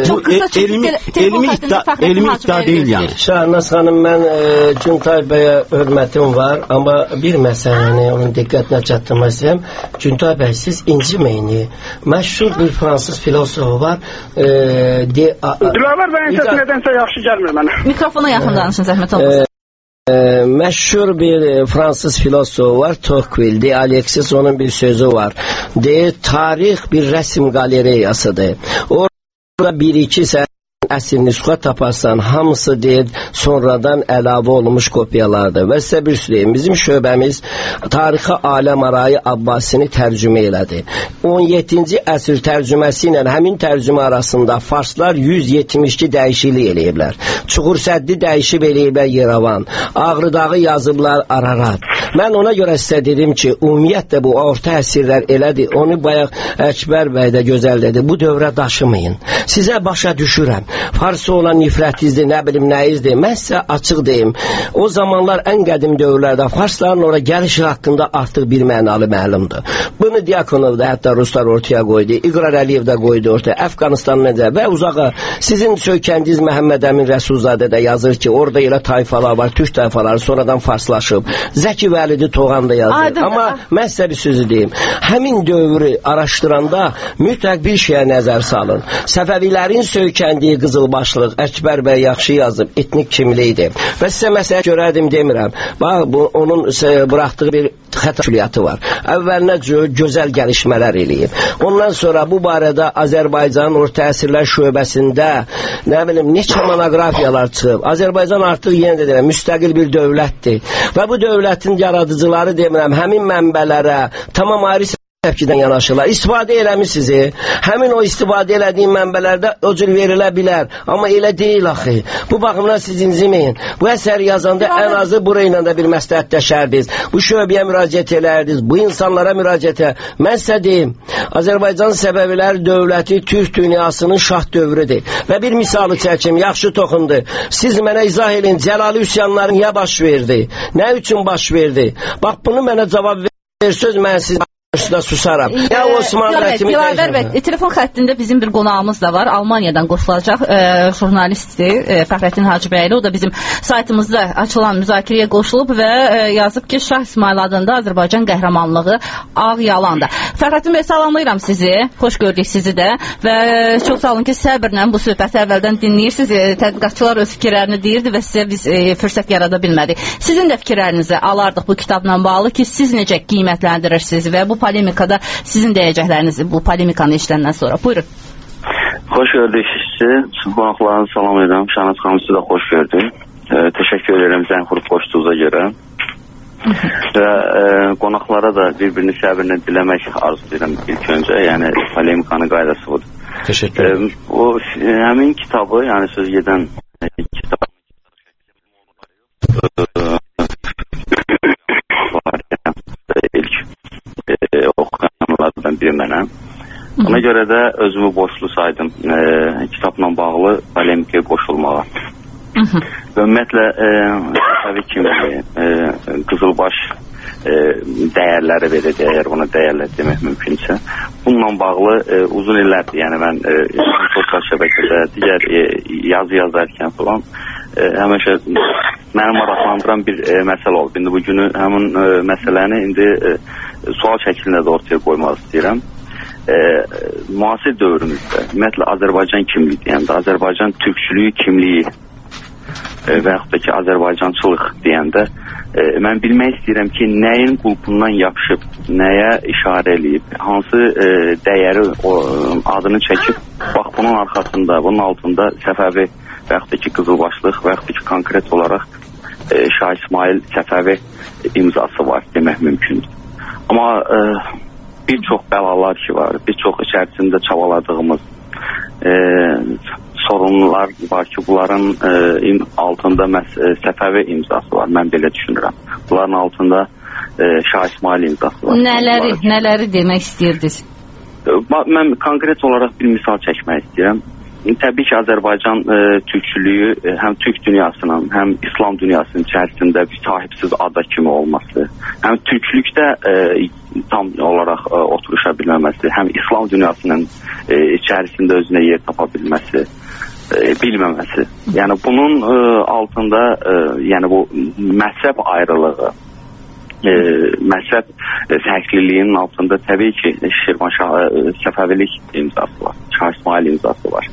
elmi iddia deyil yəni. Şahnaz xanım, mən Güntay bəyə hörmətim var, amma bir məsələni onun diqqətinə çatdırmaq istəyirəm. Güntay bəy, siz inciməyin. Məşhur bir fransız filosofu var. Dilaver bəyin səsi nədənsə yaxşı gəlmir mənə. Mikrofona yaxın danışın, zəhmət olmasın. Məşhur bir fransız filosof var, Tocqueville, de Alexis, onun bir sözü var. Tarix bir resim galeriyasıdır. Orada bir-iki əsl nüsxə taparsan, hamısı deyil, sonradan əlavə olmuş kopyalardır. Və sizə bir sürəyim, bizim şöbəmiz tarixə Aləm Arayı Abbasini tərcümə elədi. 17-ci əsr tərcüməsi ilə həmin tərcümə arasında farslar 172 dəyişiklik eləyiblər. Çuğursəddi dəyişib eləyiblər Yerevan. Ağrıdağı yazıblar Ararat. Mən ona görə sizə dedim ki, ümumiyyətlə bu orta əsrlər elədir. Onu bayaq Əkbər bəy də gözəl dedi. Bu dövrə daşımayın. Sizə başa düşürəm. Farsı olan nifrətizdir, nə bilim nəyizdir. Mən sizə açıq deyim. O zamanlar ən qədim dövrlərdə farsların ora gəlişi haqqında artıq bir mənalı məlumdur. Bunu Diakonov da hətta Ruslar ortaya qoydu. İqrar Əliyev də qoydu ortaya. Əfqanistanın necə və uzağa sizin söykəndiz Məhəmməd Əmin Rəsulzadə də yazır ki, orada elə tayfalar var, türk tayfaları sonradan farslaşıb. Zəki Vəlidi Toğan da yazır. Amma mən sizə bir sözü deyim. Həmin dövrü araşdıranda mütləq bir şeyə nəzər salın. Səfəvilərin söykəndiyi qızılbaşlıq, Əkbər bəy yaxşı yazıb, etnik kimlikdir. Və sizə məsələ görərdim demirəm. Bax, onun bıraxdığı bir xəta küliyyatı var. Əvvəlinə gözəl gəlişmələr eləyib. Ondan sonra bu barədə Azərbaycanın orta əsrlər şöbəsində nə bilim, neçə monoqrafiyalar çıxıb. Azərbaycan artıq yenə də deyirəm, müstəqil bir dövlətdir. Və bu dövlətin yaradıcıları demirəm, həmin mənbələrə tamam ayrı təpkidən yanaşırlar. İstifadə eləmişsiniz. Həmin o istifadə elədiyin mənbələrdə o cür verilə bilər. Amma elə deyil axı. Bu baxımdan siz inciməyin. Bu əsəri yazanda ən azı burayla da bir məsləhətləşərdiniz. Bu şöbəyə müraciət edərdiniz. Bu insanlara müraciət edərdiniz. Mən sizə deyim, Azərbaycan Səbəvilər dövləti Türk dünyasının şah dövrüdür. Və bir misalı çəkim, yaxşı toxundu. Siz mənə izah edin, Cəlali üsyanları niyə baş verdi? Nə üçün baş verdi? Bax, bunu mənə cavab versəz, mən siz susaram. Ya Osman Dilaver bəy, telefon xəttində bizim bir qonağımız da var. Almaniyadan qoşulacaq jurnalistdir Fəxrəddin Hacıbəyli. O da bizim saytımızda açılan müzakirəyə qoşulub və yazıb ki, Şah İsmail adında Azərbaycan qəhrəmanlığı ağ yalandır. Fəxrəddin bəy, salamlayıram sizi. Xoş gördük sizi də. Və çox sağ olun ki, səbirlə bu söhbəti əvvəldən dinləyirsiniz. Tədqiqatçılar öz fikirlərini deyirdi və sizə biz fürsət yarada bilmədik. Sizin də fikirlərinizi alardıq bu kitabla bağlı ki, siz necə qiymətləndirirsiniz və bu polemikada sizin deyəcəklərinizi bu polemikanı işləndən sonra. Buyurun. Xoş gördük sizi. Qonaqlarınızı salam edirəm. Şahnaz xanım, sizi də xoş gördük. Təşəkkür edirəm zəng vurub qoşduğunuza görə. Və qonaqlara da bir-birini səbirlə diləmək arzulayıram ilk öncə. Yəni polemikanın qaydası budur. Təşəkkür ederim. O həmin kitabı, yəni söz gedən kitab oxuyanlardan biri mənəm. Ona görə də özümü borçlu saydım kitabla bağlı polemikaya qoşulmağa. Və ümumiyyətlə təbii ki, Qızılbaş dəyərləri verəcək, əgər buna dəyərlər demək mümkünsə. Bununla bağlı uzun illərdir, yəni mən sosial şəbəkədə digər yazı yazarkən falan həmişə məni maraqlandıran bir məsələ oldu. İndi bugünü həmin məsələni indi sual şəklində də ortaya qoymaq istəyirəm. Müasir dövrümüzdə ümumiyyətlə Azərbaycan kimliyi, yəni Azərbaycan türkçülüyü kimliyi və yaxud da ki Azərbaycançılıq deyəndə mən bilmək istəyirəm ki, nəyin qulpundan yapışıb, nəyə işarə eləyib, hansı dəyəri adını çəkib, bax bunun arxasında, bunun altında Səfəvi və yaxud da ki Qızılbaşlıq və yaxud da ki konkret olaraq Şah İsmail Səfəvi imzası var demək mümkündür. Amma bir çox bəlalar ki var, bir çox içərisində çabaladığımız sorunlar var ki, bunların altında Səfəvi imzası var, mən belə düşünürəm. Bunların altında Şah İsmail imzası var. Nələri demək istəyirdiniz? Mən konkret olaraq bir misal çəkmək istəyirəm. təbii ki, Azərbaycan türkçülüyü həm türk dünyasının, həm İslam dünyasının içərisində bir sahibsiz ada kimi olması, həm türklükdə tam olaraq oturuşa bilməməsi, həm İslam dünyasının içərisində özünə yer tapa bilməsi, bilməməsi. Yəni bunun altında yəni bu məzhəb ayrılığı, məzhəb fərqliliyinin altında təbii ki, Şirvanşah Səfəvilik imzası var, Şah İsmail imzası var.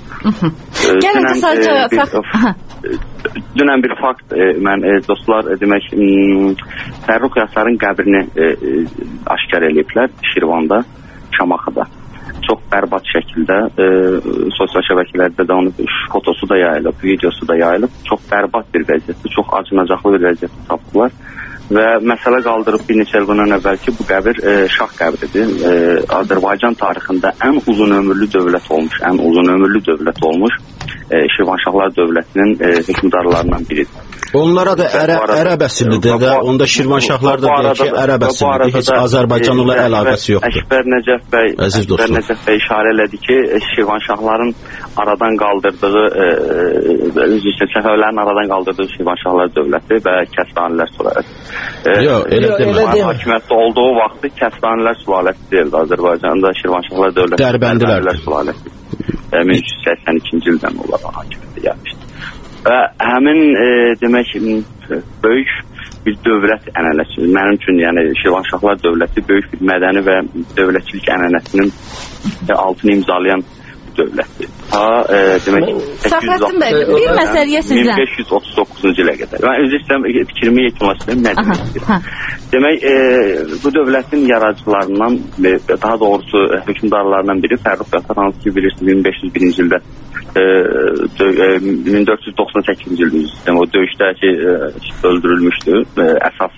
Dünən bir fakt, mən dostlar demək Fərrux Yasarın qəbrini aşkar eləyiblər Şirvanda, Şamaxıda. Çox bərbad şəkildə sosial şəbəkələrdə də onun fotosu da yayılıb, videosu da yayılıb. Çox bərbad bir vəziyyətdə, çox acınacaqlı bir vəziyyətdə tapdılar. Və məsələ qaldırıb bir neçə il bundan əvvəl ki, bu qəbir şah qəbridir. Azərbaycan tarixində ən uzun ömürlü dövlət olmuş Şirvanşahlar dövlətinin hökmdarlarından biridir. Onlara da ərəb əsillidir və onda Şirvanşahlar da deyir ki, ərəb əsillidir, heç Azərbaycanla əlaqəsi yoxdur. Əkbər Nəcəf bəy işarə elədi ki, Şirvanşahların aradan qaldırdığı, Səfəvilərin aradan qaldırdığı Şirvanşahlar dövləti və Kəsranilər sülaləsi. Yox, elə demək. Hakimiyyətdə olduğu vaxtı Kəsranilər sülaləsi deyildi Azərbaycanda, Şirvanşahlar dövləti Dərbəndilər sülaləsi. 1382-ci ildən olaraq hakimiyyətə gəlmişdi. Və həmin demək böyük bir dövlət ənənəsi, mənim üçün yəni Şirvanşahlar dövləti böyük bir mədəni və dövlətçilik ənənəsinin altını imzalayan dövlətdir. Səfəddin bəy, bir məsələyə sizdən 1539-cu ilə qədər. Mən özü istəyirəm, fikrimi yekunlaşdırım, nə deməkdir? Demək, bu dövlətin yaradıcılarından, daha doğrusu hökmdarlarından biri Fərrux Yasar, hansı ki bilirsiniz 1501-ci ildə 1498-ci ildə o döyüşdə ki öldürülmüşdü. Əsas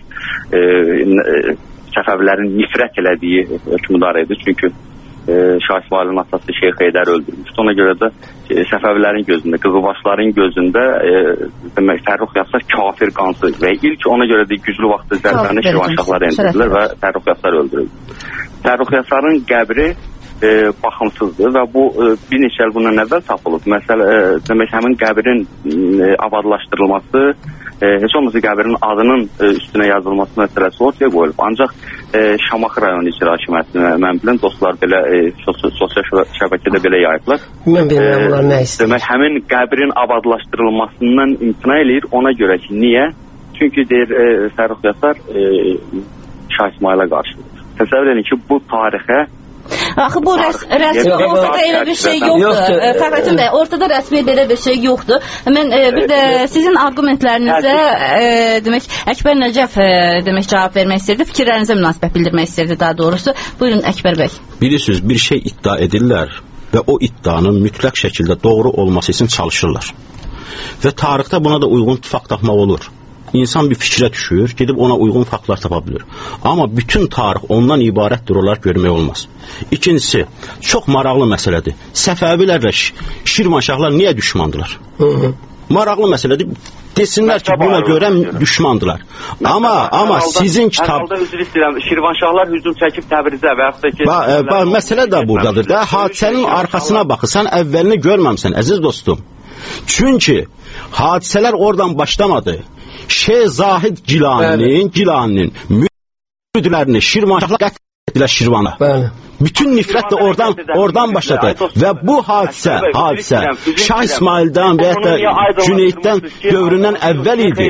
Səfəvilərin nifrət elədiyi hökmdar idi. Çünki Şah İsmailin atası Şeyx Heydər öldürmüşdü. Ona görə də Səfəvilərin gözündə, Qızılbaşların gözündə Fərrux Yasar kafir qansız və ilk ona görə də güclü vaxtda zərbəni Şirvanşahlara endirdilər və Fərrux Yasar öldürüldü. Fərrux Yasarın qəbri baxımsızdır və bu bir neçə il bundan əvvəl tapılıb. Məsələn, demək həmin qəbrin abadlaşdırılması, heç olmasa qəbrin adının üstünə yazılması məsələsi ortaya qoyulub. Ancaq Şamaxı rayonu icra hakimiyyətini mən bilən dostlar belə sosial şəbəkədə belə yayıblar. Mən bilmirəm bunlar nə istəyir. Demək həmin qəbrin abadlaşdırılmasından imtina eləyir. Ona görə ki, niyə? Çünki deyir Fərrux Yasar Şah İsmailə qarşıdır. Təsəvvür edin ki, bu tarixə axı bu rəsmi ortada elə bir şey yoxdur. Fəxrəddin bəy, ortada rəsmi belə bir şey yoxdur. Mən bir də sizin arqumentlərinizə demək Əkbər Nəcəf demək cavab vermək istirdi, fikirlərinizə münasibət bildirmək istirdi daha doğrusu. Buyurun Əkbər bəy. Bilirsiniz, bir şey iddia edirlər və o iddianın mütləq şəkildə doğru olması üçün çalışırlar. Və tarixdə buna da uyğun fakt tapmaq olur. İnsan bir fikrə düşür, gedib ona uyğun faktlar tapa bilir. Amma bütün tarix ondan ibarətdir, olar görmək olmaz. İkincisi, çox maraqlı məsələdir. Səfəvilərlə Şirvanşahlar niyə düşmandılar? Maraqlı məsələdir. Desinlər ki, buna görə düşmandılar. Amma sizin kitab... Üzr istəyirəm, Şirvanşahlar hücum çəkib Təbrizə və yaxud da ki... Məsələ də buradadır da, hadisənin arxasına baxırsan, əvvəlini görməmsən, əziz dostum. Çünki hadisələr oradan başlamadı. Şeyh Zahid Gilaninin müridlərini Şirvanşahlar qətl etdilər Şirvana. Bütün nifrət də oradan başladı və bu hadisə Şah İsmaildən və ya da Cüneyddən dövründən əvvəl idi.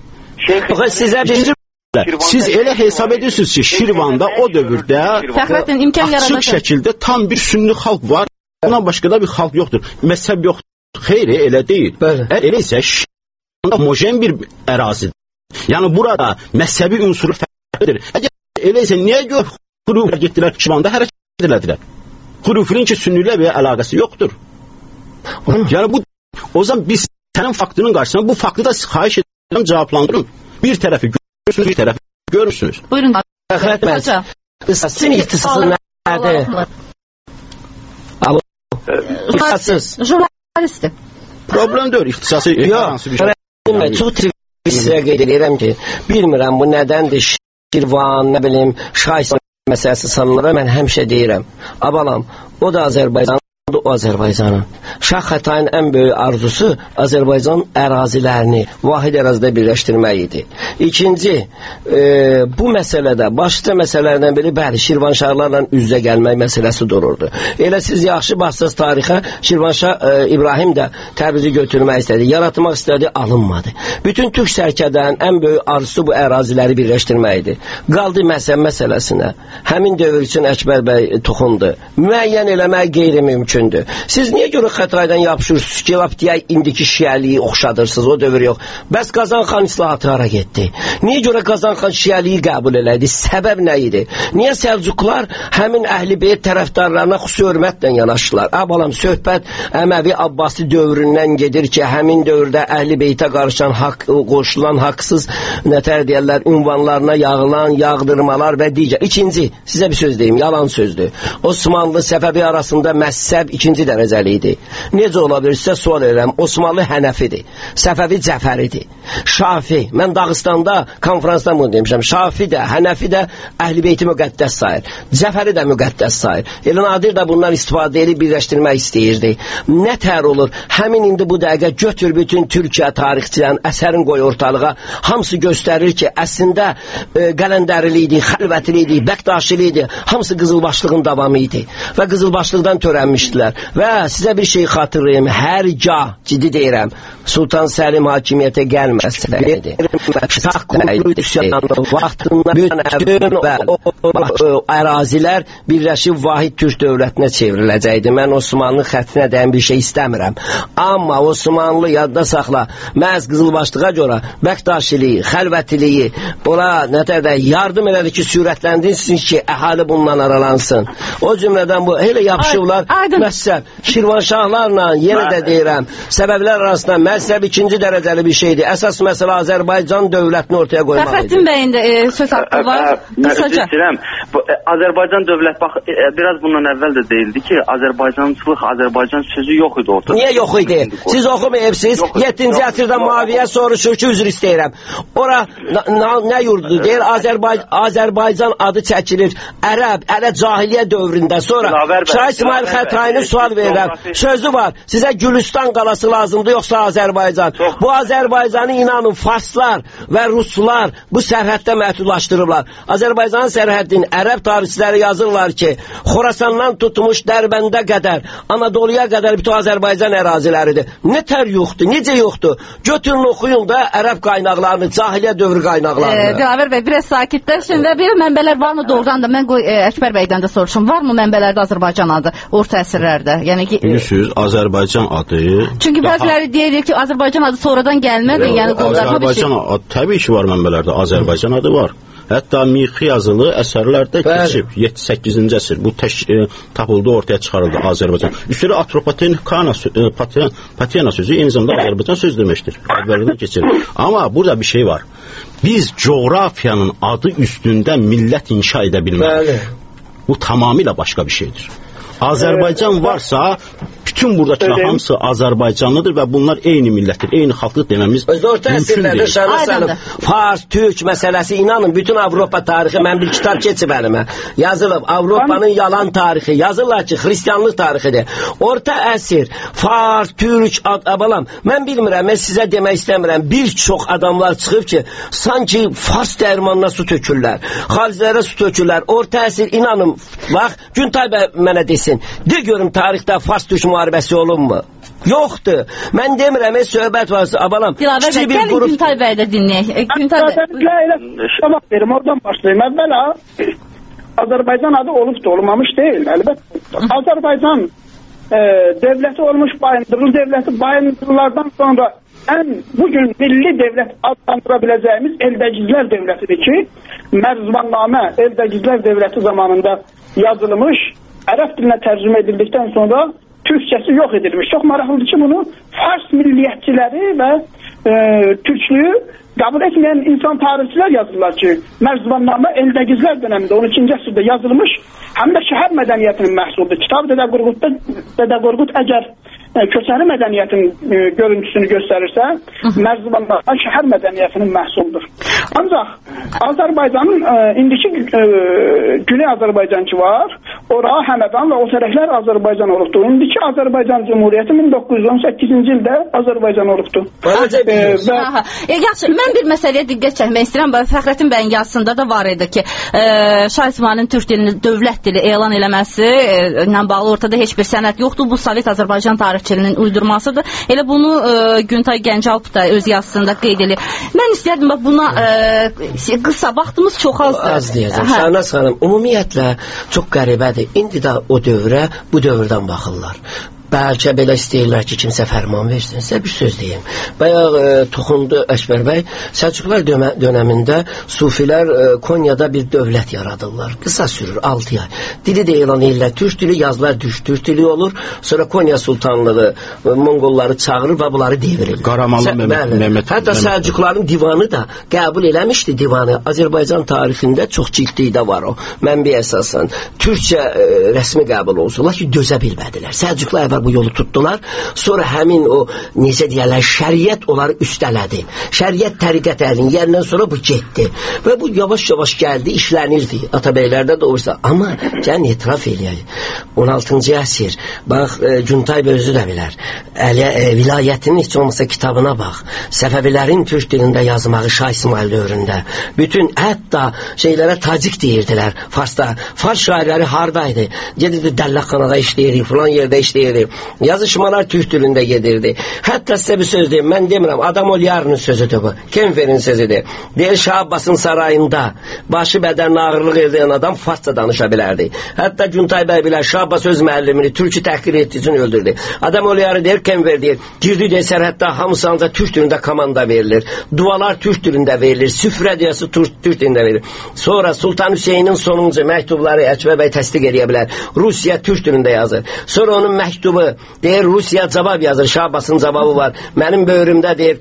Siz elə hesab edirsiniz ki, Şirvanda o dövrdə açıq şəkildə tam bir sünni xalq var, bundan başqa da bir xalq yoxdur, məzhəb yoxdur. Xeyr, elə deyil. Elə isə homojen bir ərazidir. Yəni burada məzhəbi unsuru fərqlidir. Əgər elə isə niyə gör Xuruflar getdilər Şirvanda hərəkət edildilər? Xurufun ki sünnilə və əlaqəsi yoxdur. Yəni bu o zaman biz sənin faktının qarşısında bu faktı da xahiş edirəm cavablandırın. Bir tərəfi görürsünüz, bir tərəfi görmürsünüz. Buyurun. Sizin ixtisasınız nədir? Alo. İxtisasız. Jurnalistdir. Problem deyil, ixtisası hansı bir şey. Mən çox sizə qeyd edirəm ki, bilmirəm bu nədəndir Şirvan, nə bilim, Şah İsmail məsələsi sanılır və mən həmişə deyirəm, abalam, o da Azərbaycandır, o Azərbaycanın. Şah Xətainin ən böyük arzusu Azərbaycan ərazilərini vahid ərazidə birləşdirmək idi. İkinci, bu məsələdə başlıca məsələlərdən biri bəli, Şirvanşahlarla üz-üzə gəlmək məsələsi dururdu. Elə siz yaxşı baxsınız tarixə, Şirvanşah İbrahim də Təbrizi götürmək istədi, yaratmaq istədi, alınmadı. Bütün türk sərkərdənin ən böyük arzusu bu əraziləri birləşdirmək idi. Qaldı məhzəb məsələsinə. Həmin dövr üçün Əkbər bəy toxundu. Müəyyən eləmək qeyri-mümkündür. Siz niyə görə Xətraydan yapışırsınız ki, lap deyək, indiki şiəliyi oxşadırsınız, o dövr yox. Bəs Qazan xan islahatı hara getdi? Niyə görə Qazan xan şiəliyi qəbul elədi? Səbəb nə idi? Niyə Səlcuqlar həmin Əhlibeyt tərəfdarlarına xüsusi hörmətlə yanaşdılar? Balam, söhbət Əməvi Abbasi dövründən gedir ki, həmin dövrdə Əhlibeytə qarışan qoşulan haqsız nətər deyərlər, ünvanlarına yağılan yağdırmalar və digər. İkinci, sizə bir söz deyim, yalan sözdür. Osmanlı Səfəvi arasında məzhəb ikinci dərəcəli idi. Necə ola bilir, sizə sual edirəm. Osmanlı Hənəfidir, Səfəvi Cəfəridir, Şafi, mən Dağıstanda konferansda bunu demişəm, Şafi də, Hənəfi də Əhl-i-Beyti müqəddəs sayır, Cəfəri də müqəddəs sayır. Elə Nadir də bundan istifadə edib birləşdirmək istəyirdi. Nə tər olur? Həmin indi bu dəqiqə götür bütün Türkiyə tarixçilərin əsərin qoy ortalığa, hamısı göstərir ki, əslində Qələndərili idi, Xəlvətili idi, Bəqdaşili idi, hamısı qızılbaşlığın davamı idi və qızılbaşlıqdan törənmişdilər. Və sizə bir şey xatırlayayım, hər gah, ciddi deyirəm, Sultan Səlim hakimiyyətə gəlməsəydi, vaxtında bütün və ərazilər birləşib vahid Türk dövlətinə çevriləcəkdi. Mən Osmanlı xəttinə dəyən bir şey istəmirəm. Amma Osmanlı yadda saxla, məhz qızılbaşlığa görə Bəqdaşiliyi, Xəlvətiliyi ona nətər də yardım elədi ki, sürətləndirsin ki, əhali bundan aralansın. O cümlədən bu, elə yapışıblar məzhəb. Şirvanşahlarla, yenə də deyirəm, səbəblər arasında məzhəb ikinci dərəcəli bir şeydir. Əsas məsələ Azərbaycan dövlətini ortaya qoymaq idi. Fəxrəddin bəyin də söz haqqı var. Azərbaycan dövlət, bax, biraz bundan əvvəl də deyildi ki, Azərbaycançılıq, Azərbaycan sözü yox idi ortada. Niyə yox idi? Siz oxumayıbsınız, 7-ci əsrdə Muaviyə soruşur ki, üzr istəyirəm. Ora nə yurdudur? Deyir, Azərbaycan adı çəkilir. Ərəb, hələ cahiliyyə dövründə. Sonra Şah İsmail Xətrainin sual verirəm. Sözü var, sizə Gülüstan qalası lazımdır, yoxsa Azərbaycan? Bu Azərbaycanı inanın, Farslar və Ruslar bu sərhəddə məhdudlaşdırırlar. Azərbaycanın sərhəddini ərəb tarixçiləri yazırlar ki, Xorasandan tutmuş Dərbəndə qədər, Anadoluya qədər bütün Azərbaycan əraziləridir. Ne tər yoxdur, necə yoxdur? Götürün oxuyun da ərəb qaynaqlarını, cahiliyyə dövrü qaynaqlarını. Dilaver bəy, biraz sakitləşin və bir mənbələr varmı doğrudan da? Mən Əkbər bəydən də soruşum, varmı mənbələrdə Azərbaycan adı orta əsrlərdə? Yəni ki, bilirsiniz, Azərbaycan adı... Çünki bəziləri deyir ki, Azərbaycan adı sonradan gəlmədi, yəni qoldarma bir şey. Təbii ki, var mənbələrdə, Azərbaycan adı var. Hətta mixi yazılı əsərlərdə keçib, 7-8-ci əsr, bu tapıldı, ortaya çıxarıldı Azərbaycan. Üstəlik Patena sözü eyni zamanda Azərbaycan söz deməkdir. Əvvəldən keçir. Amma burada bir şey var. Biz coğrafiyanın adı üstündə millət inşa edə bilmərik. Bu tamamilə başqa bir şeydir. Azərbaycan varsa, bütün buradakılar hamısı Azərbaycanlıdır və bunlar eyni millətdir, eyni xalqdır deməmiz mümkün deyil. Fars, Türk məsələsi, inanın, bütün Avropa tarixi, mən bir kitab keçib əlimə, yazılıb, Avropanın yalan tarixi, yazırlar ki, Xristiyanlıq tarixidir. Orta əsr, Fars, Türk, abalam, mən bilmirəm, mən sizə demək istəmirəm, bir çox adamlar çıxıb ki, sanki Fars dərmanına su tökürlər, xaricilərə su tökürlər. Orta əsr, inanın, bax, Güntay bəy mənə desin, de görüm tarixdə Fars-Türk müharibəsi olunmu? Yoxdur. Mən demirəm, söhbət varsa, abalam. Dilaver bəy, gəlin Güntay bəy də dinləyək. Güntay bəy. Cavab verim, oradan başlayayım. Əvvəla, Azərbaycan adı olub da olmamış deyil, əlbəttə. Azərbaycan devləti olmuş, bayındırlı devləti, bayındırlardan sonra bugün milli devlet adlandıra biləcəyimiz Eldəgizlər devlətidir ki, Mərzvannamə Eldəgizlər devləti zamanında yazılmış, ərəb dilinə tərcümə edildikdən sonra Türkçəsi yox edilmiş. Çox maraqlıdır ki, bunu Fars milliyyətçiləri və Türklüyü qəbul etməyən insan tarixçilər yazırlar ki, Mərzvannamə Eldəgizlər dönəmində 12-ci əsrdə yazılmış, həm də şəhər mədəniyyətinin məhsuludur. Kitab Dədə Qorqud əgər köçəri mədəniyyətin görüntüsünü göstərirsə, Mərzvannamə şəhər mədəniyyətinin məhsuludur. Ancaq Azərbaycanın indiki Güney Azərbaycan ki var, ora Həmədan və o tərəflər Azərbaycan olubdur. İndiki Azərbaycan Cumhuriyyəti 1918-ci ildə Azərbaycan olubdur. Yaxşı, mən bir məsələyə diqqət çəkmək istəyirəm. Fəxrəddin bəyin yazısında da var idi ki, Şah İsmayılın türk dilini dövlət dili elan eləməsi ilə bağlı ortada heç bir sənəd yoxdur. Bu Sovet Azərbaycan tarixçilinin uydurmasıdır. Elə bunu Güntay Gəncalp da öz yazısında qeyd edir. Mən istərdim buna qısa, vaxtımız çox azdır. Az deyəcəm. Şahnaz xanım, ümumiyyətlə çox qəribədir. İndi də o dövrə, bu dövrdən baxırlar. Bəlkə belə istəyirlər ki, kimsə fərman versin. Sizə bir söz deyim. Bayaq toxundu Əkbər bəy, Səlcuqlar dönəmində Sufilər Konyada bir dövlət yaradırlar. Qısa sürür, 6 ay. Dili də elan edirlər, türk dili, yazılar türk dili olur. Sonra Konya Sultanlığı Monqolları çağırır və bunları devirir. Qaramanlı Mehmet. Hətta Səlcuqların divanı da qəbul eləmişdi divanı. Azərbaycan tarixində çox cildlikdə var o. Mənbə əsasən. Türkçə rəsmi qəbul olsun. Lakin dözə bilmədilər. Səlcuqlar bu yolu tutdular. Sonra həmin o necə deyirlər, şəriət onları üstələdi. Şəriət təriqət əlin yerindən sonra bu getdi. Və bu yavaş-yavaş gəldi, işlənirdi. Atabəylərdə də olursa. Amma gəlin etiraf eləyək. 16-cı əsr. Bax, Güntay özü də bilər. Vilayətinin heç olmasa kitabına bax. Səfəvilərin türk dilində yazmağı Şah İsmayıl dövründə. Bütün, hətta şeylərə tacik deyirdilər. Farsda. Fars şairləri hardaydı? Gedirdi Dəllaqxanada işləyirdi, filan yerdə işləyirdi. Yazışmalar türk dilində gedirdi. Hətta sizə bir söz deyim, mən demirəm, Adam Olyarının sözüdür bu. Kemferin sözüdür. Deyir, Şah Abbasın sarayında başı bədənin ağırlıq edən adam farsça danışa bilərdi. Hətta Güntay bəy bilər, Şah Abbas öz müəllimini türkü təhqir etdiyi üçün öldürdü. Adam Olyarı deyir, Kemfer deyir, girdi deyir, sərhəddə hamısı ancaq türk dilində komanda verilir. Dualar türk dilində verilir. Süfrə deyəsi türk dilində verilir. Sonra Sultan Hüseynin sonuncu məktubları Əkbər bəy təsdiq edə bilər. Rusiya türk dilində yazır. Sonra onun məktubu deyir, Rusiya cavab yazır. Şah Abbasın cavabı var. Mənim böyrümdə deyir,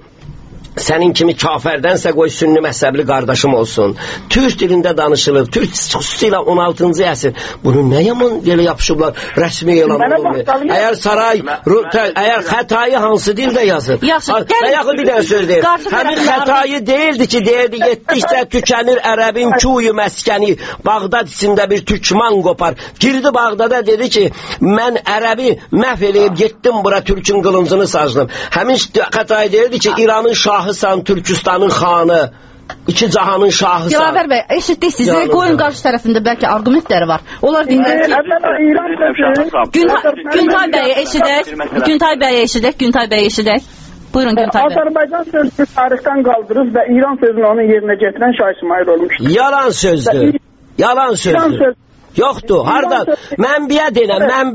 sənin kimi kafərdənsə qoy sünni məzhəbli qardaşım olsun. Türk dilində danışılır. Türk xüsusilə 16-cı əsr. Bunu nə yaman elə yapışıblar rəsmi elan olunur. Əgər saray, əgər xətayı hansı dildə yazır? Yaxşı, bir dənə söz deyir. Həmin xətayı deyildi ki, deyirdi, yetdikcə tükənir ərəbin kuyu məskəni, Bağdad içində bir türkman qopar. Girdi Bağdada dedi ki, mən ərəbi məhv eləyib getdim bura türkün qılıncını sacdım. Həmin xətayı deyirdi ki, İranın şahısan, Türkistanın xanı, iki cahanın şahısan. Dilavər bəy, eşitdik sizi, qoyun qarşı tərəfində bəlkə argumentləri var. Onlar dinləyək. Güntay bəy eşidək. Güntay bəy eşidək. Buyurun Güntay bəy. Azərbaycan sözünü tarixdən qaldırıb və İran sözünü onun yerinə getirən Şah İsmayıl olmuşdur. Yalan sözdür. Yalan sözdür. Yoxdur. Hardan? Mənbəyə deyiləm.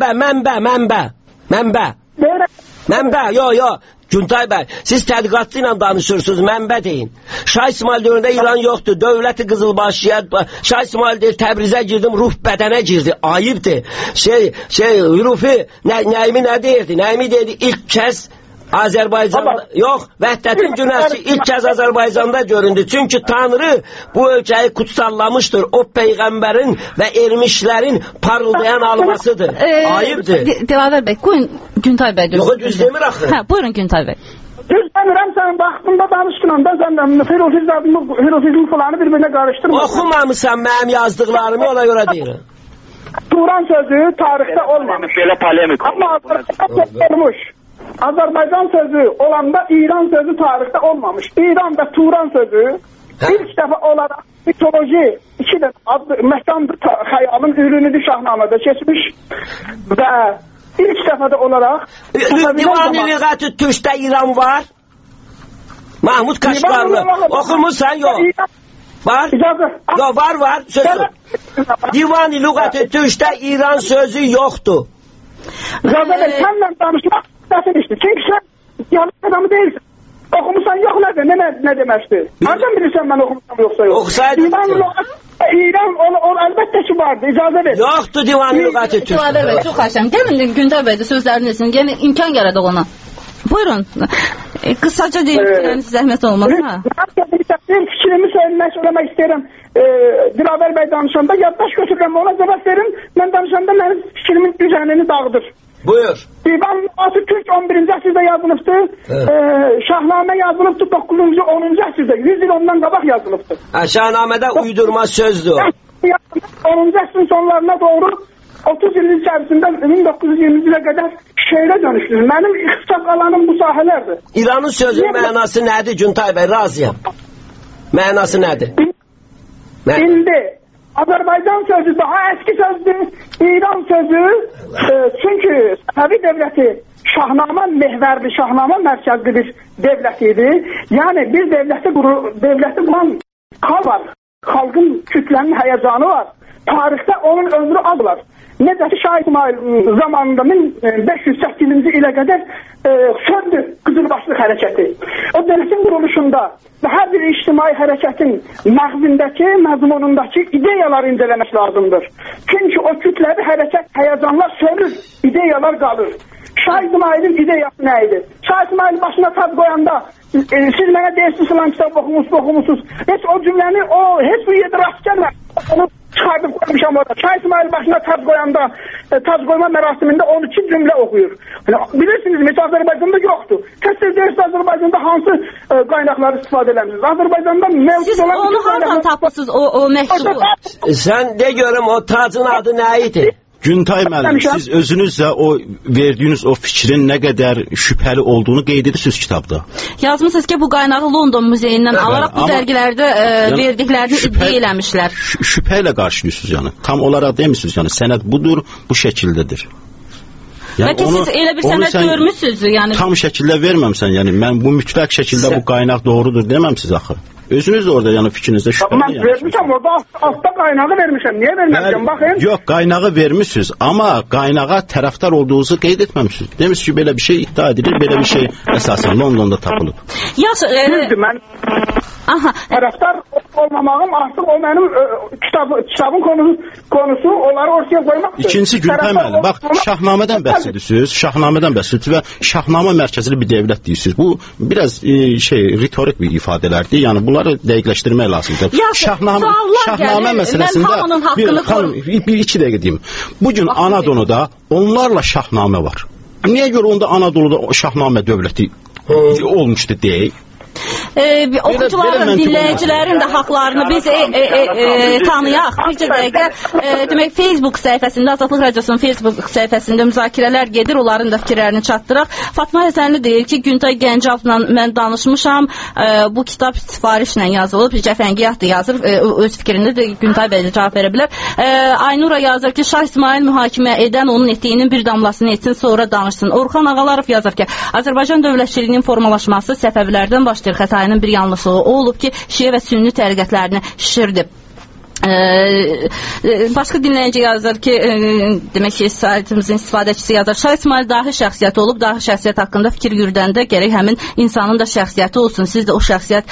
Mənbə. Yo. Güntay bəy, siz tədqiqatçı ilə danışırsınız, mənbə deyin. Şah İsmayıl dövründə İran yoxdur, dövləti qızılbaşıya, Şah İsmayıl deyir, Təbrizə girdim, ruh bədənə girdi, ayıbdır. Rufi, Nəyimi nə deyirdi? Nəyimi deyirdi, ilk kəz Azərbaycanda, yox, Vəhdətin günəşi ilk kəz Azərbaycanda göründü. Çünki Tanrı bu ölkəyi kutsallamışdır. O Peyğəmbərin və ermişlərin parıldayan almasıdır. Ayıbdır. Dilavər bəy, qoyun Güntay bəy. Yox, düz demir axı. Buyurun Güntay bəy. Düz demirəm, sən vaxtında danışdın da sən filofizm falanı bir-birinə qarışdırma. Oxumamısan mənim yazdıqlarımı, ona görə deyirəm. Turan sözü tarixdə olmamış. Belə polemik olmuş. Azərbaycan sözü olanda İran sözü tarixdə olmamış. İran və Turan sözü ilk dəfə olaraq mitoloji məkandır xəyalın ürünüdür Şahnamədə keçmiş və ilk dəfədə olaraq Divan-ı Lüğət-ı Türk'də İran var. Mahmud Kaşgarlı. Oxumusan yox. Var? Yox, var. Sözü. Divan-ı Lüğət-ı Türk'də İran sözü yoxdur. Zaten sənlə danışmaq istəmişdir. Çünki sən yanlış adamı deyilsin. Oxumusan yox nədir? Nə deməkdir? Ancaq bilirsən mən oxumusam yoxsa yox. Oxusaydın. İran əlbəttə ki vardı. İcazə ver. Yoxdur Divan-ı Lüğət-ı Türk. Dilavər bəy, çox xahiş edirəm. Gəlin Güntay bəy də sözlərinizin. Yəni imkan yaradıq ona. Buyurun. Qısaca deyin, zəhmət olmazsa. Mən fikrimi söyləmək istəyirəm. Dilavər bəy danışanda yaddaş götürürəm, ona cavab verin. Mən danışanda mənim fikrimin düzənini dağıdır. Buyur. Divan Lüğatı Türk 11-ci əsrdə yazılıbdır. Şahnamə yazılıbdır 9-cu 10-cu əsrdə. 100 il ondan qabaq yazılıbdır. Şahnamədə uydurma sözdür. 10-cu əsrin sonlarına doğru 30 ilin içərisində 1920-ci ilə qədər şeirə dönüşdür. Mənim ixtisas alanım bu sahələrdir. İranın sözünün mənası nədir Güntay bəy? Razıyam. Mənası nədir? İndi Azərbaycan sözü daha eski sözdür. İran sözü çünki Səfəvi dövləti şahnamə mehvərli, şahnamə mərkəzli bir devlet idi. Yəni bir devleti quran xalq var. Xalqın kütlənin həyəcanı var. Tarixdə onun ömrü az var. Necə ki Şah İsmail zamanında 1508-ci ilə qədər söndü Qızılbaşlıq hərəkəti. O dövlətin quruluşunda və hər bir ictimai hərəkətin məğzindəki, məzmunundakı ideyaları incələmək lazımdır. Çünki o kütləvi hərəkət, həyəcanlar sönür, ideyalar qalır. Şah İsmail'in ideyası nə idi? Şah İsmail başına tac qoyanda siz mənə deyirsiniz filan kitab oxumusunuz. Heç o cümləni heç bir yerdə rast gəlmir. Onu çıxardım qoymuşam orada. Şah İsmail başına tac qoyanda, tac qoyma mərasimində 12 cümlə oxuyur. Bilirsiniz, mesela Azərbaycanda yoxdur. Təsir deyirsiniz Azərbaycanda hansı qaynaqları istifadə eləmişsiniz? Azərbaycanda mevcut olan... Siz onu hardan tapırsınız o məktubu? Sən de görüm o tacın adı nə idi? Güntay müəllim, siz özünüz də o verdiyiniz o fikrin nə qədər şübhəli olduğunu qeyd edirsiniz kitabda. Yazmışsınız ki, bu qaynağı London muzeyindən alaraq bu dərgilərdə verdiklərini iddia eləmişlər. Şübhə ilə qarşılıyorsunuz yəni. Tam olaraq demirsiniz yəni. Sənəd budur, bu şəkildədir. Yəni bəlkə siz elə bir sənəd görmüsünüz yəni. Tam şəkildə verməmsən yəni. Mən bu mütləq şəkildə bu qaynaq doğrudur deməmsiz axı. Özünüz de orada yani fikrinizde şüpheli. Ben vermişim orada altta kaynağı vermişim. Niye vermemişim bakın. Yok kaynağı vermişsiniz ama kaynağa taraftar olduğunuzu qeyd etmemişsiniz. Demiş ki böyle bir şey iddia edilir. Böyle bir şey esasen London'da tapılıb. Düzdür ben. Taraftar olmamağım artık o benim kitabın konusu onları ortaya koymaktır. İkincisi Güntay müəllim. Bak Şahnamədən bəhs edirsiniz. Şahnamədən bəhs edirsiniz və Şahnamə mərkəzli bir devlet deyirsiniz. Bu biraz ritorik bir ifadələrdir. Yani bunları dəqiqləşdirmək lazımdır. Şahnamə məsələsində bir iki dəqiqə deyim. Bugün Anadolu'da onlarla Şahnamə var. Niyə görə onda Anadolu'da Şahnamə dövləti olmuşdu deyək? Oxucuların, dinləyicilərin də haqlarını biz tanıyaq. Bir dəqiqə, demək Facebook səhifəsində, Azadlıq Radiosunun Facebook səhifəsində müzakirələr gedir, onların da fikirlərini çatdıraq. Fatma Həsənli deyir ki, Güntay Gəncəlovla mən danışmışam, bu kitab sifarişlə yazılıb, Cəfəngiyat da yazır, öz fikrində də Güntay bəy cavab verə bilər. Aynura yazır ki, Şah İsmail mühakimə edən onun etdiyinin bir damlasını etsin, sonra danışsın. Orxan Ağalarov yazır ki, Azərbaycan dövlətçiliyinin formalaşması Səfəvilərdən başlayır. Xətainin bir yanlışlığı olub ki, Şiə və Sünni təriqətlərini şişirdib. Başqa dinləyici yazır ki, demək ki, saytımızın istifadəçisi yazır. Şah İsmail dahi şəxsiyyət olub, dahi şəxsiyyət haqqında fikir yürüdəndə gərək həmin insanın da şəxsiyyəti olsun. Siz də o şəxsiyyət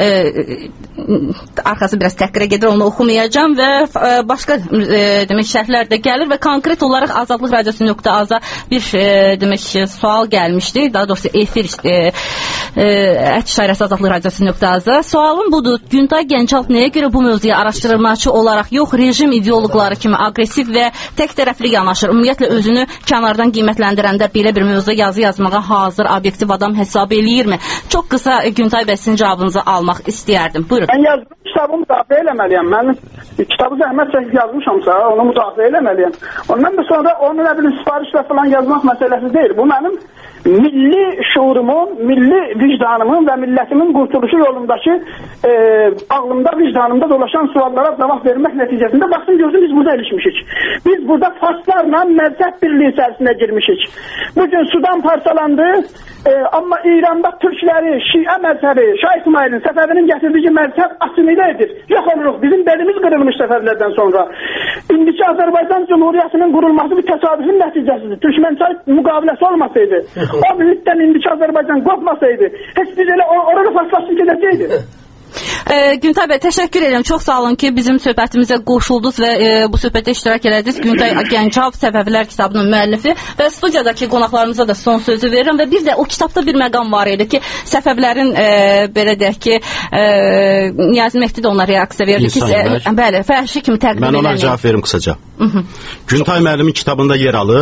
arxası biraz təhqirə gedir, onu oxumayacağım və başqa demək şərhlər də gəlir və konkret olaraq Azadlıq Radiosu.az-a bir demək sual gəlmişdi. Daha doğrusu efir @şairəsi Azadlıq Radiosu.az-a. Sualım budur. Güntay Gəncəlov nəyə görə bu mövzuya araşdırılmaçı olaraq yox, rejim ideoloqları kimi aqressiv və tək tərəfli yanaşır. Ümumiyyətlə özünü kənardan qiymətləndirəndə belə bir mövzu yazı yazmağa hazır, obyektiv adam hesab eləyirmi? Çox qısa Güntay bəy sizin cavabınızı almaq istəyərdim. Buyurun. Ben yazdım, kitabımı müdafiə eləməliyəm. Mən kitabı zəhmət çəkib yazmışamsa, onu müdafiə eləməliyəm. Ondan da sonra onu nə bilim sifarişlə falan yazmaq məsələsi deyil. Bu mənim milli şuurumun, milli vicdanımın və millətimin qurtuluşu yolundakı ağlımda, vicdanımda dolaşan suallara cavab vermək nəticəsində baxın gözüm biz burada ilişmişik. Biz burada farslarla məzhəb birliği içərisində girmişik. Bugün Sudan parçalandı, amma İranda Türkləri, Şiə məzhəbi, Şah İsmail'in, Səfəvinin gətirdiyi məzhəb asimilə edir. Yox oluruq, bizim belimiz qırılmış Səfəvlərdən sonra. İndiki Azərbaycan Cumhuriyyətinin qurulması bir təsadüfün nəticəsidir. Türkmənçay müqaviləsi olmasaydı, o mühitdən indiki Azərbaycan qopmasaydı, heç biz elə orada farslaşıb gedəcəkdi. Güntay bəy, təşəkkür edirəm. Çox sağ olun ki, bizim söhbətimizə qoşuldunuz və bu söhbətdə iştirak elədiniz. Güntay Gəncəlov Səfəvilər kitabının müəllifi və studiyadakı qonaqlarımıza da son sözü verirəm və bir də o kitabda bir məqam var idi ki, Səfəvlərin belə deyək ki, Niyazi Mehdi də ona reaksiya verdi ki, bəli, fəhşi kimi təqdim edilən. Mən ona cavab verim qısaca. Güntay müəllimin kitabında yer alır.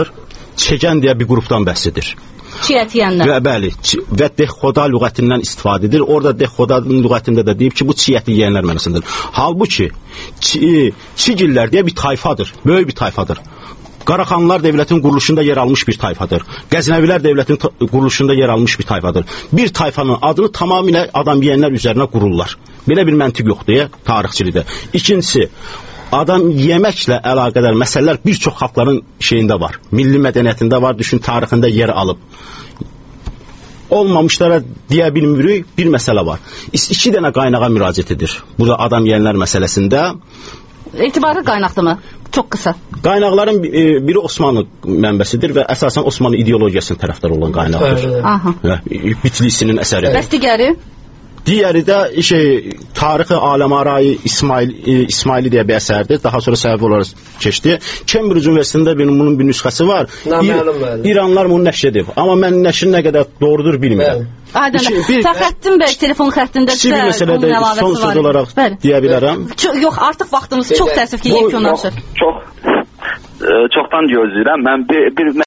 çegən deyə bir qrupdan bəhs edir. Çiyətiyənlər. Və bəli, və dexoda lüğətindən istifadə edir. Orada dexoda lüğətində də deyib ki, bu çiyəti yeyənlər mənasındadır. Halbuki Çigillər deyə bir tayfadır, böyük bir tayfadır. Qaraxanlar dövlətin quruluşunda yer almış bir tayfadır. Qəznəvilər dövlətin quruluşunda yer almış bir tayfadır. Bir tayfanın adını tamamilə adam yeyənlər üzərinə qururlar. Belə bir məntiq yoxdur ya tarixçilikdə. İkincisi, adam yeməklə əlaqədar məsələlər bir çox xalqların şeyində var. Milli mədəniyyətində var, düşün tarixində yer alıb. Olmamışlara deyə bilmirik, bir məsələ var. 2 dənə qaynağa müraciət edir. Burada adam yeyənlər məsələsində. Etibarı qaynaqdırmı? Çox qısa. Qaynaqların biri Osmanlı mənbəsidir və əsasən Osmanlı ideologiyasının tərəfdarı olan qaynaqdır. Bitlisinin əsəridir. Bəs digəri? Digəri də tarixi aləmarayı İsmaili deyə bir əsərdir. Daha sonra səbəb olaraq keçdi. Cambridge Universitetində bunun bir nüsxəsi var. İranlılar bunu nəşr edib. Amma mən nəşrin nə qədər doğrudur bilmirəm. Fəxrəddin bəy telefon xəttindəsə bir məsələdə son söz olaraq deyə bilərəm. Yox, artıq vaxtımız çox təəssüf ki, yekunlaşır. Çoxdan gözləyirəm. Mən bir